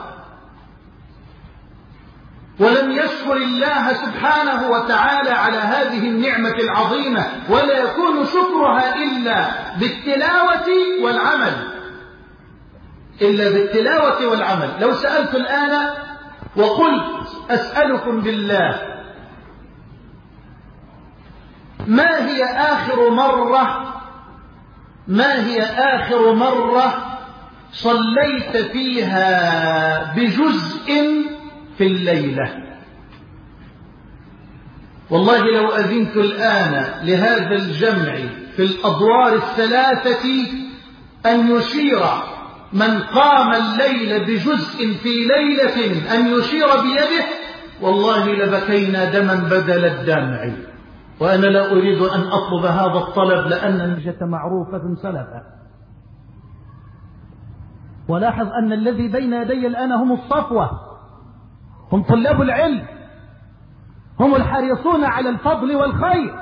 ولم يشكر الله سبحانه وتعالى على هذه النعمة العظيمة، ولا يكون شكرها إلا بالتلاوة والعمل، إلا بالتلاوة والعمل. لو سألت الآن وقلت أسألكم بالله ما هي آخر مرة ما هي آخر مرة صليت فيها بجزء في الليلة؟ والله لو أذنت الآن لهذا الجمع في الأدوار الثلاثة أن يشير من قام الليل بجزء في ليلة أن يشير بيده، والله لبكينا دما بدل الدمع. وأنا لا أريد أن أطلب هذا الطلب لأن النجة معروفة سلفا. ولاحظ أن الذي بين يدي الآن هم الصفوة، هم طلاب العلم، هم الحريصون على الفضل والخير.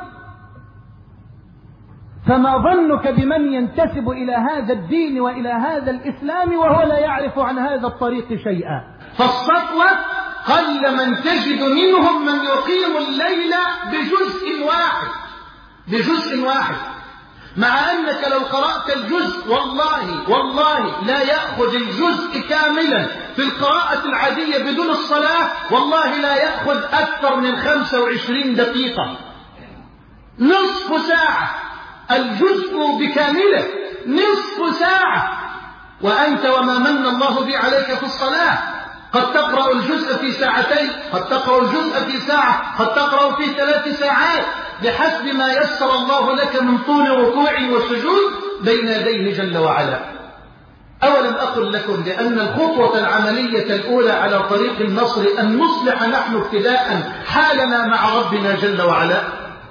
فما ظنك بمن ينتسب إلى هذا الدين وإلى هذا الإسلام وهو لا يعرف عن هذا الطريق شيئا؟ فالصفوة قل من تجد منهم من يقيم الليل بجزء واحد بجزء واحد مع أنك لو قرأت الجزء والله والله لا يأخذ الجزء كاملا في القراءة العادية بدون الصلاة، والله لا يأخذ أكثر من خمسة وعشرين دقيقة، نصف ساعة الجزء بكامله، نصف ساعة، وأنت وما من الله به عليك في الصلاة قد تقرأ الجزء في ساعتين، قد تقرأ الجزء في ساعة، قد تقرأ في ثلاث ساعات بحسب ما يسر الله لك من طول ركوع وسجود بين يديه جل وعلا. أولم أقل لكم بأن الخطوة العملية الأولى على طريق النصر أن نصلح نحن ابتداء حالنا مع ربنا جل وعلا؟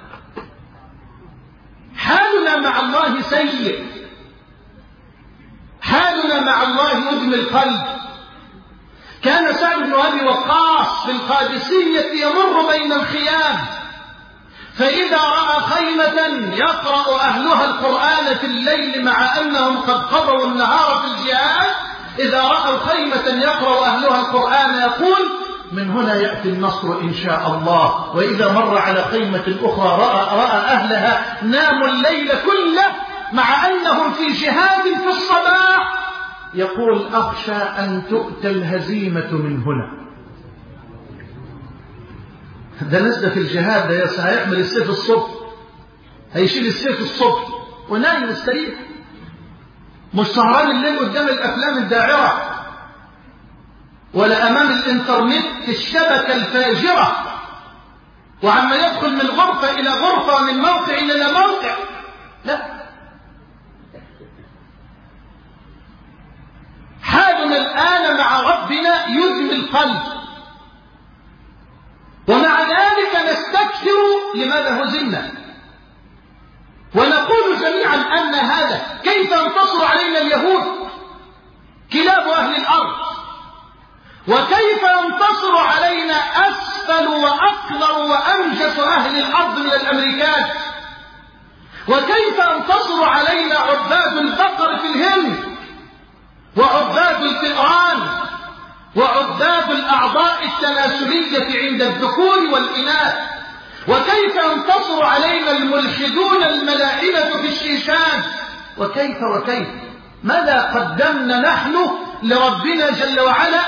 حالنا مع الله سيء، حالنا مع الله يدمي القلب. كان سعد بن أبي وقاص في القادسية يمر بين الخيام، فإذا رأى خيمة يقرأ أهلها القرآن في الليل مع أنهم قد قضوا النهار في الجهاد، إذا رأوا خيمة يقرأ أهلها القرآن يقول من هنا يأتي النصر إن شاء الله. وإذا مر على خيمة أخرى رأى, رأى أهلها ناموا الليل كله مع أنهم في جهاد في الصباح، يقول أخشى أن تؤتى الهزيمة من هنا. ده نزل في الجهاد، ده هيحمل السيف الصبح، هيشيل السيف الصبح ونايم السرير، مش سهران الليل قدام الأفلام الداعرة ولا أمام الإنترنت الشبكة الفاجرة، وعما يدخل من غرفة إلى غرفة من موقع إلى موقع. لا، حالنا الآن مع ربنا يدمي القلب، ومع ذلك نستكثر لماذا هزمنا، ونقول جميعا أن هذا كيف ينتصر علينا اليهود كلاب أهل الأرض، وكيف ينتصر علينا أسفل وأقدر وأنجس أهل الأرض من الأمريكان، وكيف ينتصر علينا عباد البقر في الهند وعباد الفئران وعباد الأعضاء التناسلية عند الذكور والإناث، وكيف ينتصر علينا الملحدون الملاحدة في الشيشان، وكيف وكيف ماذا قدمنا نحن لربنا جل وعلا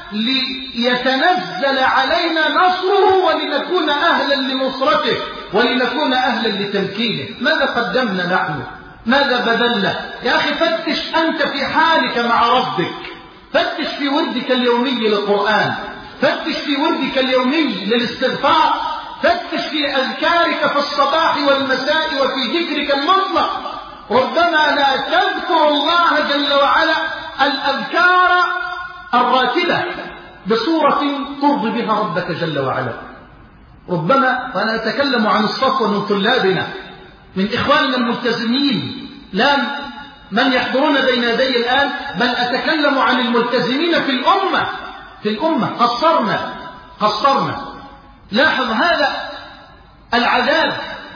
ليتنزل علينا نصره ولنكون أهلا لنصرته ولنكون أهلا لتمكينه؟ ماذا قدمنا نحن؟ ماذا بذلنا؟ يا أخي فتش أنت في حالك مع ربك، فتش في وردك اليومي للقرآن، فتش في وردك اليومي للاستغفار، فتش في أذكارك في الصباح والمساء وفي ذكرك المطلق. ربما لا تذكر الله جل وعلا الأذكار الراتبة بصورة ترضي بها ربك جل وعلا. ربما، وأنا أتكلم عن الصفوة من طلابنا من إخواننا الملتزمين لا من يحضرون بين يدي الآن، بل أتكلم عن الملتزمين في الأمة في الأمة قصرنا قصرنا لاحظ هذا العذاب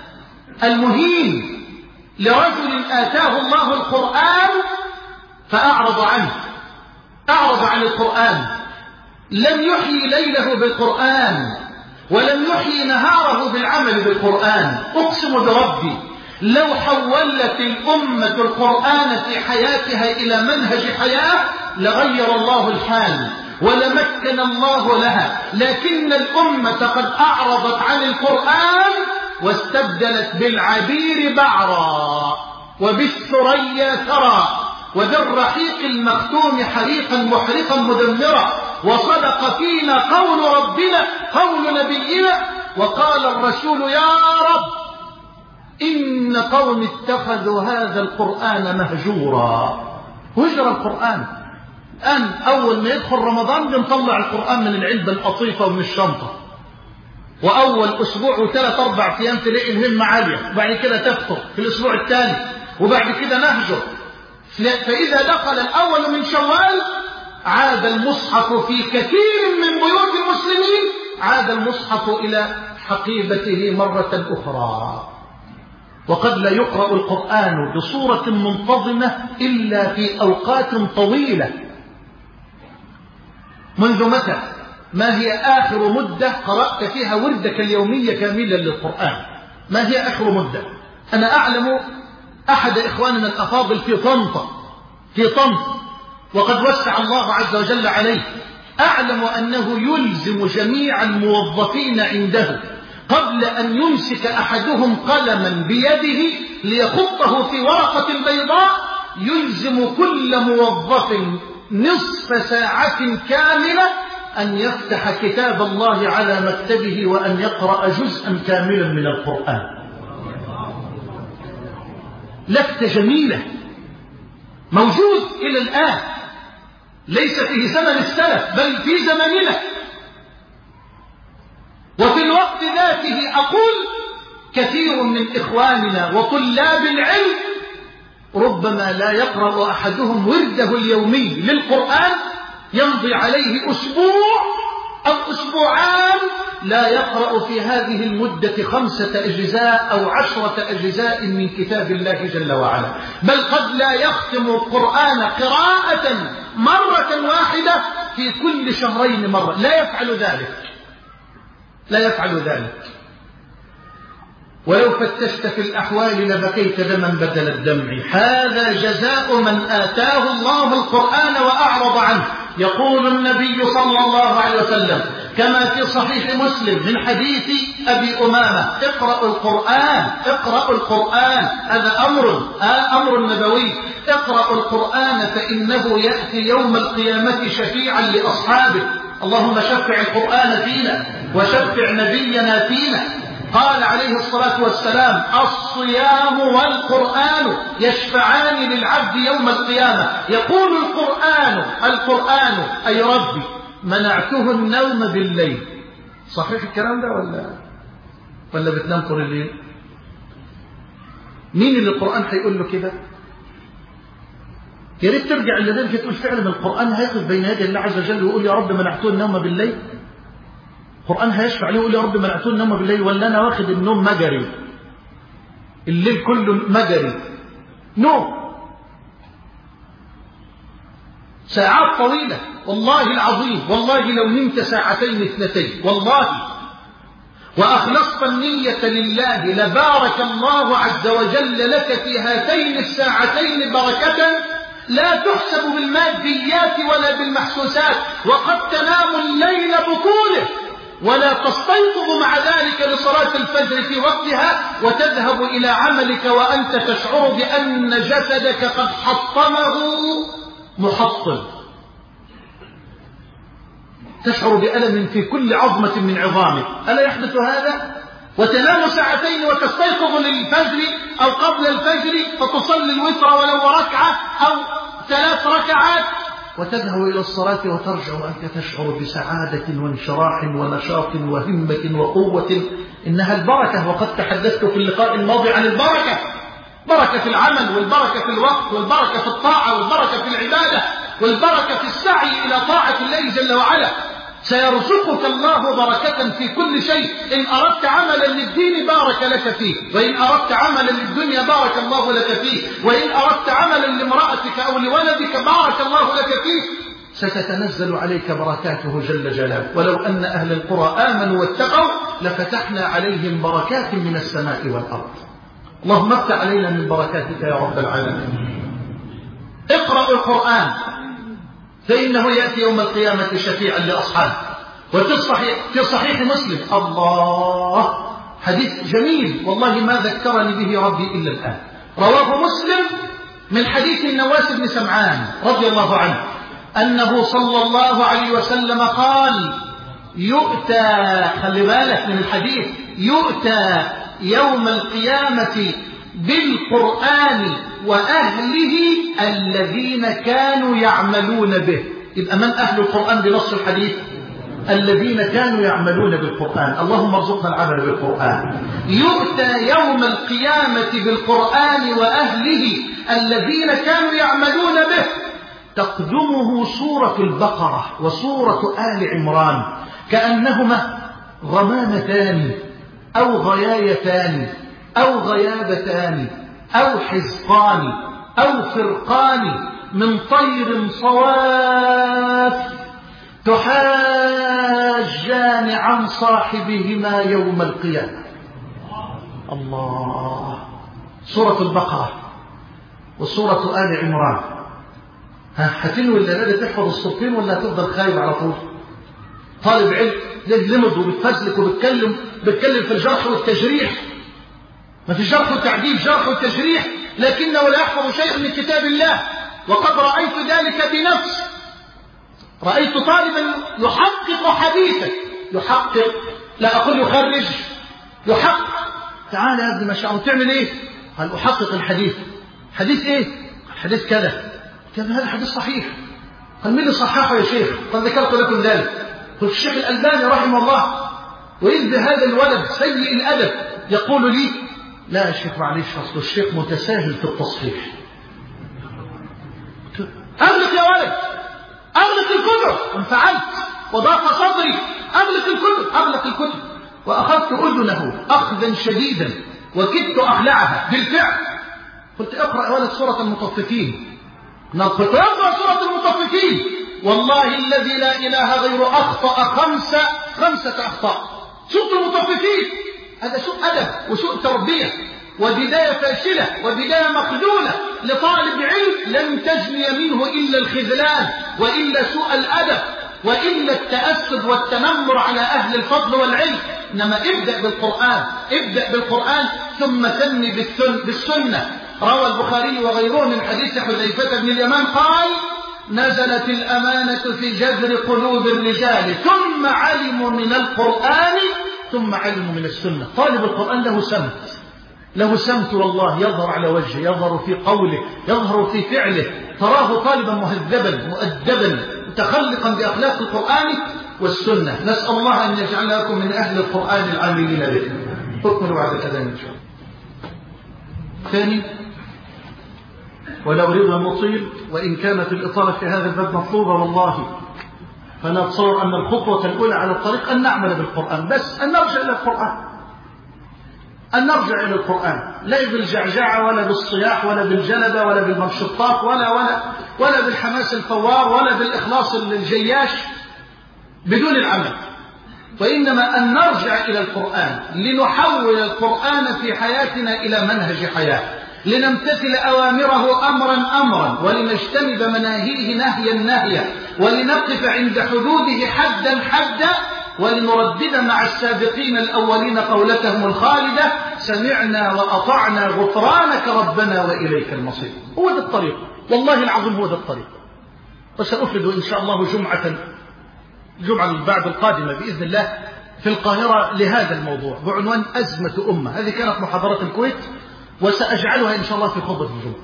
المهين لرجل آتاه الله القرآن فأعرض عنه، أعرض عن القرآن، لم يحيي ليله بالقرآن ولم يحيي نهاره بالعمل بالقرآن. أقسم بربي لو حولت الأمة القرآن في حياتها إلى منهج حياة لغير الله الحال ولمكن الله لها، لكن الأمة قد أعرضت عن القرآن واستبدلت بالعبير بعرا وبالثريا ثرى وبالرحيق المختوم حريقا محرقا مدمرا. وصدق فينا قول ربنا قول نبينا وقال الرسول يا رب إن قوم اتخذوا هذا القرآن مهجورا. هجر القرآن. الآن أول ما يدخل رمضان بنطلع القرآن من العلبة القطيفة ومن الشنطة، وأول أسبوع وثلاث أربع أيام تلاقي الهمة عالية، وبعد كده تفتر في الأسبوع الثاني، وبعد كده نهجر. فإذا دخل الأول من شوال عاد المصحف في كثير من بيوت المسلمين، عاد المصحف إلى حقيبته مرة أخرى. وقد لا يقرأ القرآن بصورة منتظمة إلا في أوقات طويلة. منذ متى؟ ما هي آخر مدة قرأت فيها وردك اليومية كاملا للقرآن؟ ما هي آخر مدة؟ أنا أعلم أحد إخواننا الأفاضل في طنطا في طنطا وقد وسع الله عز وجل عليه، أعلم أنه يلزم جميع الموظفين عنده قبل أن يمسك أحدهم قلما بيده ليخطه في ورقة بيضاء، يلزم كل موظف نصف ساعة كاملة أن يفتح كتاب الله على مكتبه وأن يقرأ جزءا كاملا من القرآن. لفتة جميلة موجود إلى الآن، ليس في زمن السلف بل في زمننا. وفي الوقت ذاته أقول كثير من إخواننا وطلاب العلم ربما لا يقرأ أحدهم ورده اليومي للقرآن، يمضي عليه أسبوع أو أسبوعان لا يقرأ في هذه المدة خمسة أجزاء أو عشرة أجزاء من كتاب الله جل وعلا، بل قد لا يختم القرآن قراءة مرة واحدة في كل شهرين مرة، لا يفعل ذلك لا يفعل ذلك ولو فتشت في الأحوال لبكيت دما بدل الدمع. هذا جزاء من آتاه الله القرآن وأعرض عنه. يقول النبي صلى الله عليه وسلم كما في صحيح مسلم من حديث أبي أمامة: اقرأوا القرآن اقرأوا القرآن هذا أمر أمر نبوي. اقرأوا القرآن فإنه يأتي يوم القيامة شفيعا لأصحابه. اللهم شفع القرآن فينا وشفع نبينا فينا. قال عليه الصلاة والسلام: الصيام والقرآن يشفعان للعبد يوم القيامة. يقول القرآن القرآن أي ربي منعته النوم بالليل. صحيح الكلام ده ولا ولا بتنام طول الليل؟ مين اللي القرآن هيقول له كده؟ يا ريت ترجع لذلك تقول فعلا القرآن هيقف بين يدي الله عز وجل ويقول يا رب منعته النوم بالليل. القرآن هيشفع عليه ويقول يا رب منعته النوم بالليل، ولا أنا واخد النوم مجري الليل كله مجري نوم ساعات طويلة. والله العظيم والله لو نمت ساعتين اثنتين والله وأخلصت النية لله لبارك الله عز وجل لك في هاتين الساعتين بركة لا تحسب بالماديات ولا بالمحسوسات. وقد تنام الليل بطوله ولا تستيقظ مع ذلك لصلاة الفجر في وقتها وتذهب إلى عملك وأنت تشعر بأن جسدك قد حطمه محطم، تشعر بألم في كل عظمة من عظامك. ألا يحدث هذا؟ وتنام ساعتين وتستيقظ للفجر أو قبل الفجر فتصلي الوتر ولو ركعة أو ثلاث ركعات وتذهب إلى الصلاة وترجع وأنت تشعر بسعادة وانشراح ونشاط وهمة وقوة. إنها البركة. وقد تحدثت في اللقاء الماضي عن البركة، بركة في العمل والبركة في الوقت والبركة في الطاعة والبركة في العبادة والبركة في السعي إلى طاعة الله جل وعلا. سيرزقك الله بركة في كل شيء. إن أردت عملا للدين بارك لك فيه، وإن أردت عملا للدنيا بارك الله لك فيه، وإن أردت عملا لامرأتك أو لولدك بارك الله لك فيه. ستتنزل عليك بركاته جل جلاله. ولو أن أهل القرى آمنوا واتقوا لفتحنا عليهم بركات من السماء والأرض. اللهم افتح علينا من بركاتك يا رب العالمين. اقرأوا القرآن فإنه يأتي يوم القيامة شفيعا لأصحابه. وفي الصحيح في صحيح مسلم الله حديث جميل والله ما ذكرني به ربي إلا الآن. رواه مسلم من حديث النواس بن سمعان رضي الله عنه أنه صلى الله عليه وسلم قال: يؤتى، خلي بالك من الحديث، يؤتى يوم القيامة بالقرآن وأهله الذين كانوا يعملون به. يبقى من أهل القرآن بنص الحديث؟ الذين كانوا يعملون بالقرآن. اللهم ارزقنا العمل بالقرآن. يؤتى يوم القيامة بالقرآن وأهله الذين كانوا يعملون به. تقدمه سورة البقرة وسورة آل عمران كأنهما غمامتان أو غيايتان أو غيابتان أو حزقان أو فرقان من طير صواف تحاجان عن صاحبهما يوم القيامة. الله. سورة البقرة وسورة آل عمران. ها هتنوي الليلة تحفظ الصورتين ولا هتفضل خايب على طول؟ طالب علم يجلمد وبتفزلك وبتكلم بتكلم في الجرح والتجريح. ما في جرح وتعديل، جرح والتجريح، لكنه لا يحفظ شيئا من كتاب الله. وقد رأيت ذلك بنفسي. رأيت طالبا يحقق حديثا، يحقق، لا أقول يخرج، يحقق. تعال يا ابني ما شاء الله تعمل ايه؟ قال أحقق الحديث. حديث ايه؟ حديث كذا. قال هذا حديث صحيح. قال من اللي صححه يا شيخ؟ قال ذكرت لكم ذلك. قلت الشيخ الألباني رحمه الله. وإذ بهذا الولد سيء الأدب يقول لي لا يا شيخ معلش أصل الشيخ متساهل في التصحيح. أغلق يا ولد، أغلق الكتب. انفعلت وضاق صدري. أغلق الكتب، أغلق الكتب. وأخذت أذنه أخذا شديدا وكدت أخلعها بالفعل. قلت اقرأ يا ولد سورة المطففين. قلت اقرأ سورة المطففين. والله الذي لا إله غيره أخطأ خمسة خمسة أخطاء. سورة المطففين. هذا سوء أدب وسوء تربية وبداية فاشلة وبداية مخذولة لطالب علم لم تجني منه إلا الخذلان وإلا سوء الأدب وإلا التأسد والتنمر على أهل الفضل والعلم. إنما ابدأ بالقرآن، ابدأ بالقرآن ثم ثني بالسنة. روى البخاري وغيره من حديث حذيفة بن اليمان قال نزلت الأمانة في جذر قلوب الرجال ثم علموا من القرآن ثم علموا من السنة. طالب القرآن له سمت، له سمت والله يظهر على وجهه، يظهر في قوله، يظهر في فعله. تراه طالبا مهذبا مؤدبا متخلقا بأخلاق القرآن والسنة. نسأل الله أن يجعل لكم من أهل القرآن العاملين به. أكمل بعد الأذان إن شاء الله. ثاني، ولا أريد أن نطيل وإن كانت الإطالة في هذا الباب مطلوبة والله، فأنا أتصور أن الخطوة الأولى على الطريق أن نعمل بالقرآن، بس أن نرجع إلى القرآن، أن نرجع إلى القرآن، لا بالجعجعة ولا بالصياح ولا بالجلبة ولا بالمنشطات ولا ولا ولا بالحماس الفوار ولا بالإخلاص الجياش بدون العمل، وإنما أن نرجع إلى القرآن لنحول القرآن في حياتنا إلى منهج حياة، لنمتثل أوامره أمرا أمرا ولنجتنب مناهيه نهيا نهيا، ولنقف عند حدوده حدا حدا، ولنردد مع السابقين الأولين قولتهم الخالدة سمعنا وأطعنا غفرانك ربنا وإليك المصير. هو ده الطريق والله العظيم، هو ده الطريق. وسأفرد إن شاء الله جمعة جمعة بعد القادمة بإذن الله في القاهرة لهذا الموضوع بعنوان أزمة أمة. هذه كانت محاضرة الكويت وسأجعلها إن شاء الله في خطبة الجمعة.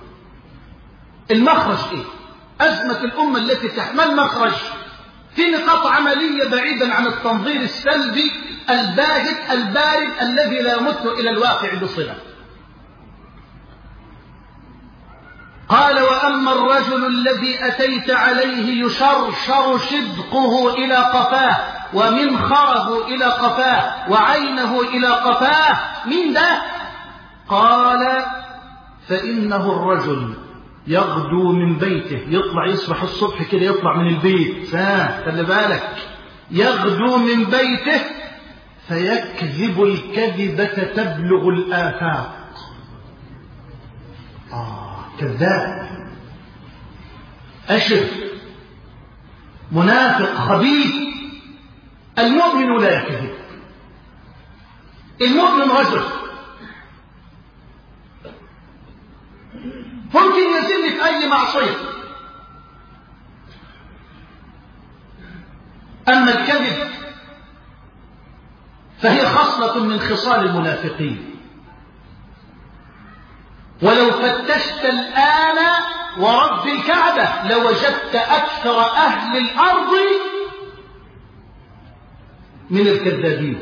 المخرج إيه؟ أزمة الأمة التي تحمل مخرج في نقاط عملية بعيدا عن التنظير السلبي الباهت البارد الذي لا يمت إلى الواقع بصلة. قال وأما الرجل الذي أتيت عليه يشرشر شدقه إلى قفاه ومنخره إلى قفاه وعينه إلى قفاه، من ده؟ قال فإنه الرجل يغدو من بيته، يطلع يصبح الصبح كده يطلع من البيت، خلي بالك، يغدو من بيته فيكذب الكذبة تبلغ الآفاق. آه كذاب، أشر، منافق، خبيث. المؤمن لا يكذب، المؤمن رجل ممكن يزل في أي معصية، أما الكذب فهي خصلة من خصال المنافقين. ولو فتشت الآن ورب الكعبة لوجدت أكثر أهل الأرض من الكذابين،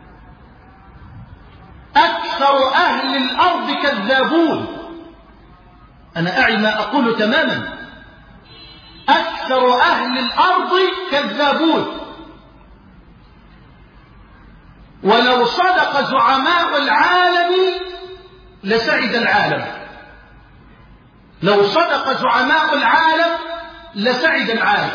أكثر أهل الأرض كذابون. أنا أعي ما أقول تماما، أكثر أهل الأرض كذابون. ولو صدق زعماء العالم لسعد العالم. لو صدق زعماء العالم لسعد العالم.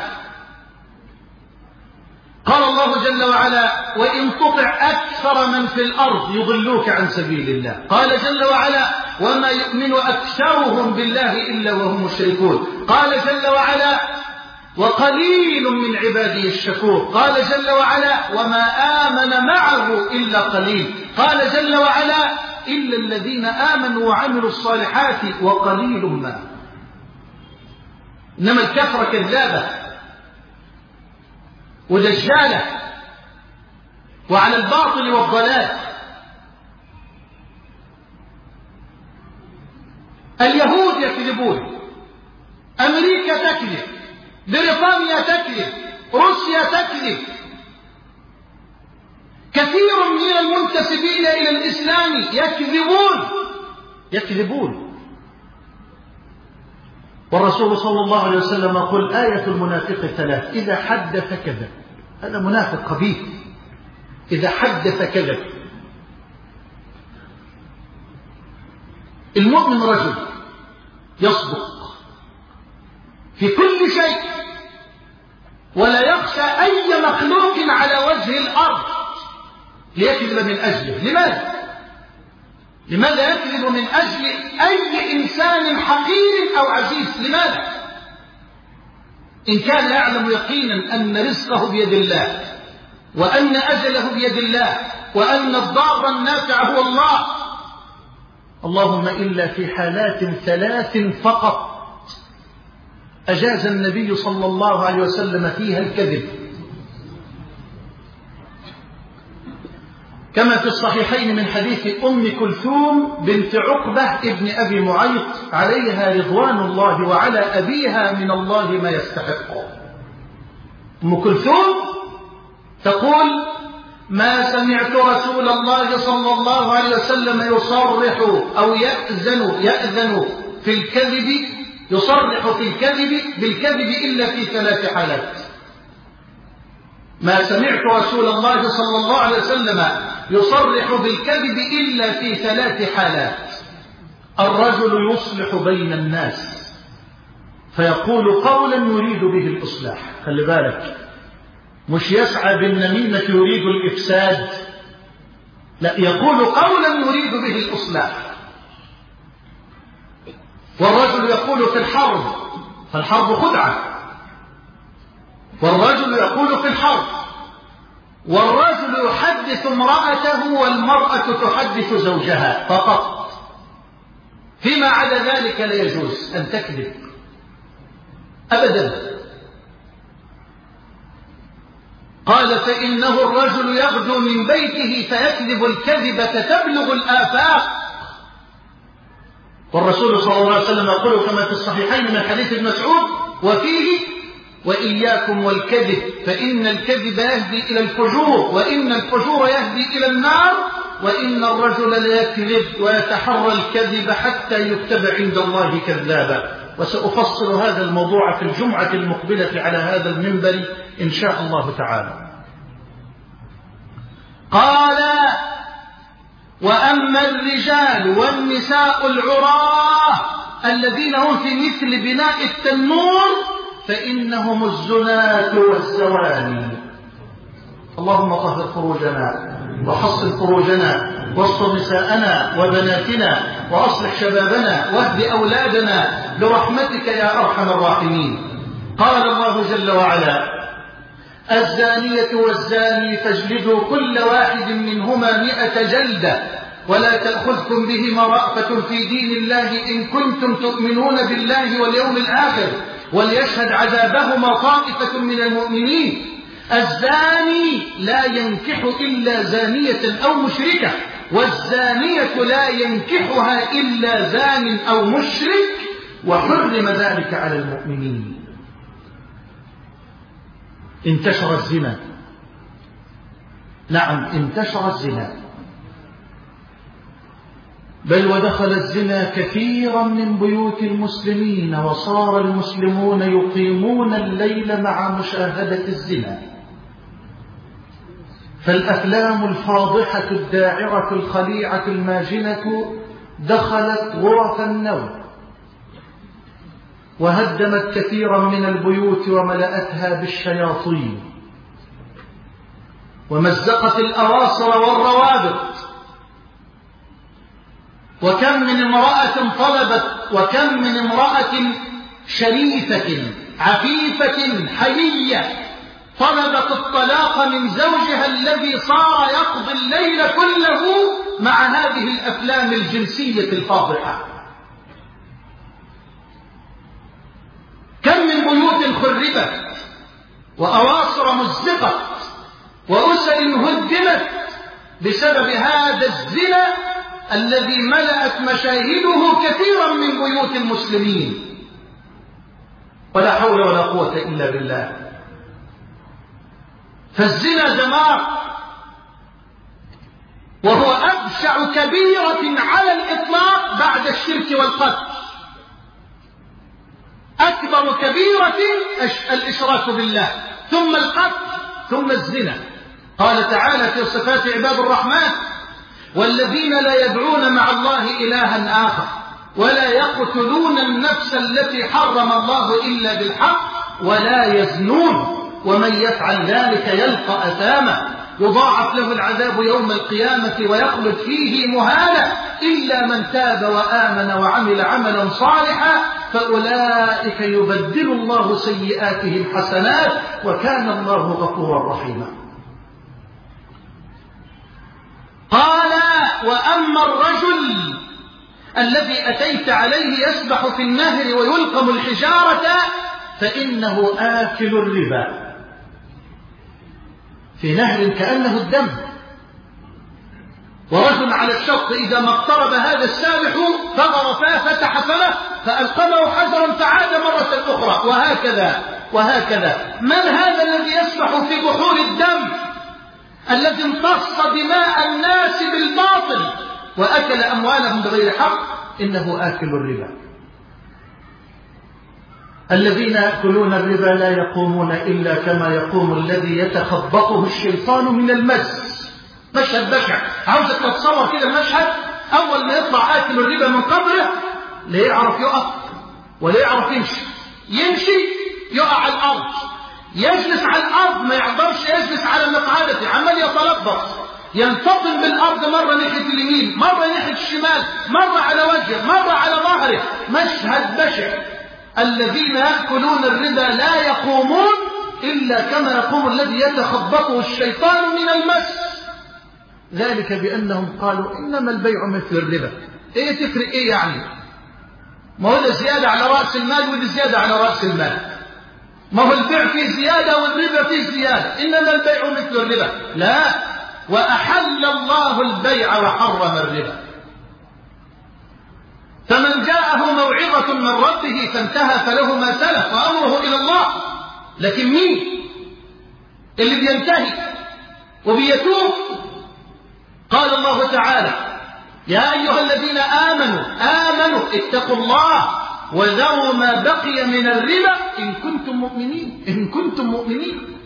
قال الله جل وعلا: وإن تطع أكثر من في الأرض يضلوك عن سبيل الله. قال جل وعلا: وما يؤمن أكثرهم بالله إلا وهم مشركون. قال جل وعلا: وقليل من عبادي الشكور. قال جل وعلا: وما آمن معه إلا قليل. قال جل وعلا: إلا الذين آمنوا وعملوا الصالحات وقليل ما. إنما الكفرة كذابة ودجالة وعلى الباطل والضلال. اليهود يكذبون، أمريكا تكذب، بريطانيا تكذب، روسيا تكذب، كثير من المنتسبين إلى الإسلام يكذبون يكذبون والرسول صلى الله عليه وسلم يقول: آية المنافق ثلاث: إذا حدث كذب. هذا منافق خبيث، إذا حدث كذب. المؤمن رجل يصدق في كل شيء ولا يخشى أي مخلوق على وجه الأرض ليكذب من أجله. لماذا؟ لماذا يكذب من أجل أي إنسان حقير أو عزيز؟ لماذا؟ إن كان يعلم يقينا أن رزقه بيد الله، وأن أجله بيد الله، وأن الضار النافع هو الله. اللهم إلا في حالات ثلاث فقط أجاز النبي صلى الله عليه وسلم فيها الكذب، كما في الصحيحين من حديث أم كلثوم بنت عقبة ابن أبي معيط عليها رضوان الله وعلى أبيها من الله ما يستحق. أم كلثوم تقول: ما سمعت رسول الله صلى الله عليه وسلم يصرح أو يأذن يأذن في الكذب يصرح في الكذب بالكذب إلا في ثلاث حالات. ما سمعت رسول الله صلى الله عليه وسلم يصرح بالكذب إلا في ثلاث حالات: الرجل يصلح بين الناس فيقول قولا يريد به الإصلاح. خلي بالك، مش يسعى بالنميمة يريد الإفساد، لا، يقول قولا يريد به الإصلاح. والرجل يقول في الحرب، فالحرب خدعة، والرجل يقول في الحرب، والرجل يحدث امرأته والمرأة تحدث زوجها فقط. فيما عدا ذلك لا يجوز أن تكذب أبدا. قال: فإنه الرجل يغدو من بيته فيكذب الكذبة تبلغ الآفاق. والرسول صلى الله عليه وسلم يقول كما في الصحيحين من حديث ابن مسعود وفيه: وإياكم والكذب فإن الكذب يهدي إلى الفجور، وإن الفجور يهدي إلى النار، وإن الرجل ليكذب ويتحرى الكذب حتى يكتب عند الله كذابا. وسأفصل هذا الموضوع في الجمعة المقبلة على هذا المنبر إن شاء الله تعالى. قال: وأما الرجال والنساء العراة الذين هم في مثل بناء التنور فإنهم الزناة والزواني. اللهم طهر فروجنا وحصن فروجنا واستر نساءنا وبناتنا وأصلح شبابنا واهد أولادنا برحمتك يا أرحم الراحمين. قال الله جل وعلا: الزانية والزاني فاجلدوا كل واحد منهما مئة جلدة ولا تأخذكم بهما رأفة في دين الله إن كنتم تؤمنون بالله واليوم الآخر وليشهد عذابهما طائفة من المؤمنين. الزاني لا ينكح إلا زانية أو مشركة، والزانية لا ينكحها إلا زان أو مشرك، وحرم ذلك على المؤمنين. انتشر الزنا، نعم انتشر الزنا، بل ودخل الزنا كثيرا من بيوت المسلمين، وصار المسلمون يقيمون الليل مع مشاهدة الزنا. فالأفلام الفاضحة الداعرة الخليعة الماجنة دخلت غرف النوم وهدمت كثيرا من البيوت وملأتها بالشياطين ومزقت الأواصر والروابط. وكم من امرأة طلبت وكم من امرأة شريفة عفيفة حيية طلبت الطلاق من زوجها الذي صار يقضي الليل كله مع هذه الأفلام الجنسية الفاضحة. كم من بيوت خربت وأواصر مزقت وأسر هدمت بسبب هذا الزنا الذي ملأت مشاهده كثيرا من بيوت المسلمين. ولا حول ولا قوة إلا بالله. فالزنا دمار، وهو أبشع كبيرة على الإطلاق بعد الشرك والقتل. أكبر كبيرة الإشراك بالله، ثم القتل، ثم الزنا. قال تعالى في صفات عباد الرحمن: والذين لا يدعون مع الله إلها آخر ولا يقتلون النفس التي حرم الله إلا بالحق ولا يزنون ومن يفعل ذلك يلقى أثاما يضاعف له العذاب يوم القيامة ويخلد فيه مهانا إلا من تاب وآمن وعمل عملا صالحا فأولئك يبدل الله سيئاتهم حسنات وكان الله غفورا رحيما. قال: وأما الرجل الذي أتيت عليه يسبح في النهر ويلقم الحجارة فإنه آكل الربا. في نهر كأنه الدم، ورجل على الشط إذا ما اقترب هذا السابح فغر فاه فتح فمه فألقمه حجرا فعاد مرة أخرى، وهكذا وهكذا. من هذا الذي يسبح في بحور الدم، الذي امتص دماء الناس بالباطل وأكل أموالهم بغير حق؟ إنه آكل الربا. الذين يأكلون الربا لا يقومون إلا كما يقوم الذي يتخبطه الشيطان من المس. مشهد بشع، عاوزك تتصور كده المشهد. أول ما يطلع آكل الربا من قبره لا يعرف يقف ولا يعرف يمشي، يمشي يقع على الأرض، يجلس على الأرض ما يقدرش يجلس على مقعدته، عمال يتلبط، ينفضل بالأرض مرة ناحية اليمين مرة ناحية الشمال، مرة على وجهه مرة على ظهره. مشهد بشع. الذين يأكلون الربا لا يقومون إلا كما يقوم الذي يتخبطه الشيطان من المس. ذلك بأنهم قالوا إنما البيع مثل الربا. إيه تفرق إيه يعني؟ ما هو ده زيادة على رأس المال وده زيادة على رأس المال. ما هو البيع فيه زيادة والربا فيه زيادة. إنما البيع مثل الربا. لا، وأحل الله البيع وحرم الربا. فمن جاءه موعظة من ربه فانتهى فله ما سلف وأمره إلى الله. لكن مين اللي بينتهي وبيتوب؟ قال الله تعالى: يا أيها الذين آمنوا آمنوا اتقوا الله وذروا ما بقي من الربا إن كنتم مؤمنين إن كنتم مؤمنين.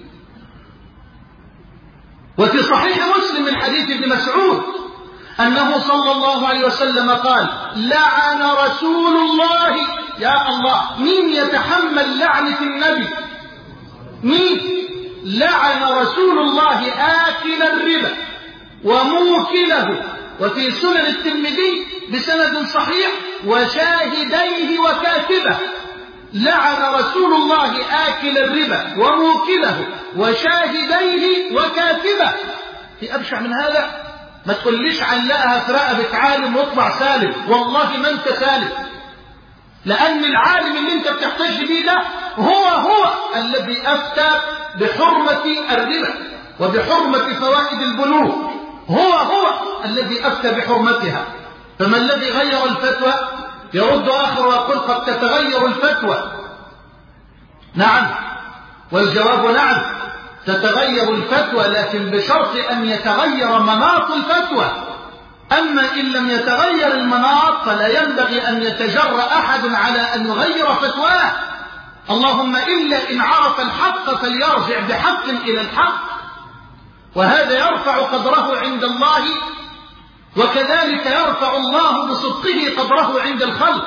وفي صحيح مسلم من حديث ابن مسعود أنه صلى الله عليه وسلم قال: لعن رسول الله. يا الله، مين يتحمل لعنة النبي؟ مين؟ لعن رسول الله آكل الربا وموكله، وفي سنن الترمذي بسند صحيح وشاهديه وكاتبه. لعن رسول الله آكل الربا وموكله وشاهديه وكاتبه. في أبشع من هذا؟ ما تقوليش علقها في رقبة عالم واطلع سالم، والله ما انت سالم، لأن العالم اللي انت بتحتج بيه ده هو هو الذي أفتى بحرمة الربا وبحرمة فوائد البنوك، هو هو الذي أفتى بحرمتها. فما الذي غير الفتوى؟ يرد آخر ويقول قد تتغير الفتوى. نعم، والجواب نعم، تتغير الفتوى، لكن بشرط أن يتغير مناط الفتوى. أما إن لم يتغير المناط فلا ينبغي أن يتجرأ أحد على أن يغير فتواه، اللهم إلا إن عرف الحق فليرجع بحق إلى الحق. وهذا يرفع قدره عند الله، وكذلك يرفع الله بصدقه قدره عند الخلق.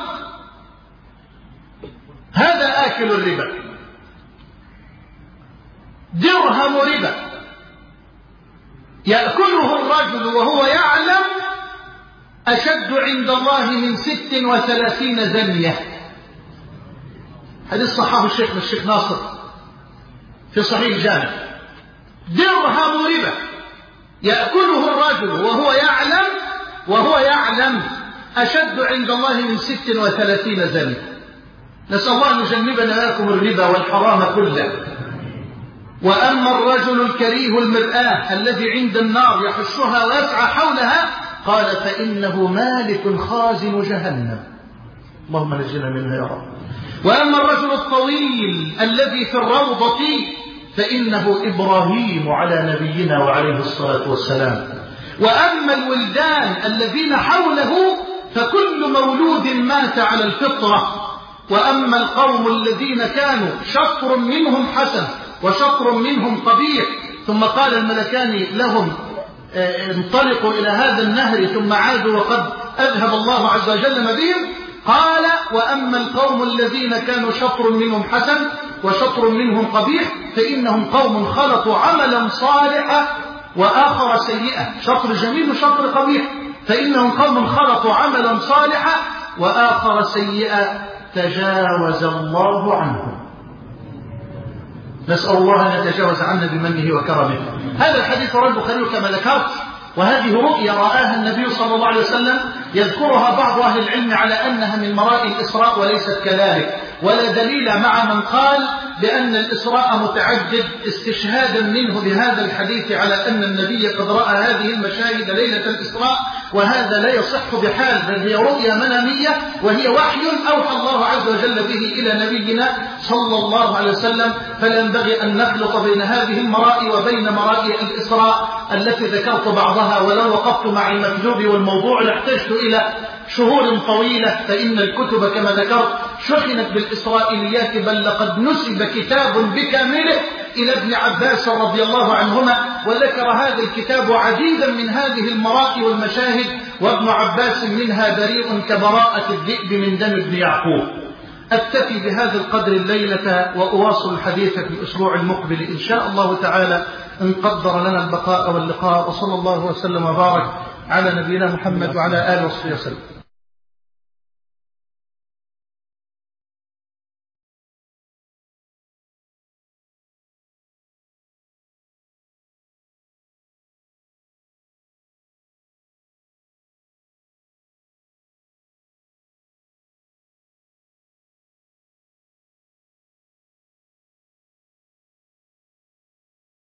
هذا آكل الربا، درهم ربا يأكله الرجل وهو يعلم أشد عند الله من ست وثلاثين زنية. حديث صححه الشيخ الشيخ ناصر في صحيح الجامع. درهم ربا يأكله الرجل وهو يعلم وهو يعلم أشد عند الله من ست وثلاثين زنية. نسأل الله أن يجنبنا لكم الربا والحرام كله. وأما الرجل الكريه المرآة الذي عند النار يحشها ويسعى حولها، قال فإنه مالك خازن جهنم، اللهم نجنا منها يا رب. وأما الرجل الطويل الذي في الروضة فإنه إبراهيم على نبينا وعليه الصلاة والسلام. وأما الولدان الذين حوله فكل مولود مات على الفطرة. وأما القوم الذين كانوا شطر منهم حسن وشطر منهم قبيح، ثم قال الملكان لهم انطلقوا إلى هذا النهر ثم عادوا وقد أذهب الله عز وجل ما بهم. قال وأما القوم الذين كانوا شطر منهم حسن وشطر منهم قبيح فإنهم قوم خلطوا عملا صالحا وآخر سيئا. شطر جميل وشطر قبيح، فإنهم قوم خلطوا عملا صالحا وآخر سيئا تجاوز الله عنهم. نسأل الله أن يتجاوز عنا بمنه وكرمه. هذا الحديث رواه البخاري كما ذكرت، وهذه رؤيا رآها النبي صلى الله عليه وسلم يذكرها بعض أهل العلم على أنها من مرائي الإسراء وليست كذلك، ولا دليل مع من قال بأن الإسراء متعدد استشهادا منه بهذا الحديث على أن النبي قد رأى هذه المشاهد ليلة الإسراء، وهذا لا يصح بحال، بل هي رؤيا منامية وهي وحي أوحى الله عز وجل به إلى نبينا صلى الله عليه وسلم. فلا ينبغي أن نخلط بين هذه المرائي وبين مرائي الإسراء التي ذكرت بعضها، ولو وقفت مع المكذوب والموضوع لاحتجت إلى شهور طويلة، فإن الكتب كما ذكرت شحنت بالإسرائيليات، بل لقد نسب كتاب بكامله إلى ابن عباس رضي الله عنهما، وذكر هذا الكتاب عديدا من هذه المرائي والمشاهد، وابن عباس منها بريء كبراءة الذئب من دم ابن يعقوب. أكتفي بهذا القدر الليلة وأواصل الحديث في الأسبوع المقبل إن شاء الله تعالى إن قدر لنا البقاء واللقاء. وصلى الله وسلم وبارك على نبينا محمد وعلى آله وصحبه وسلم.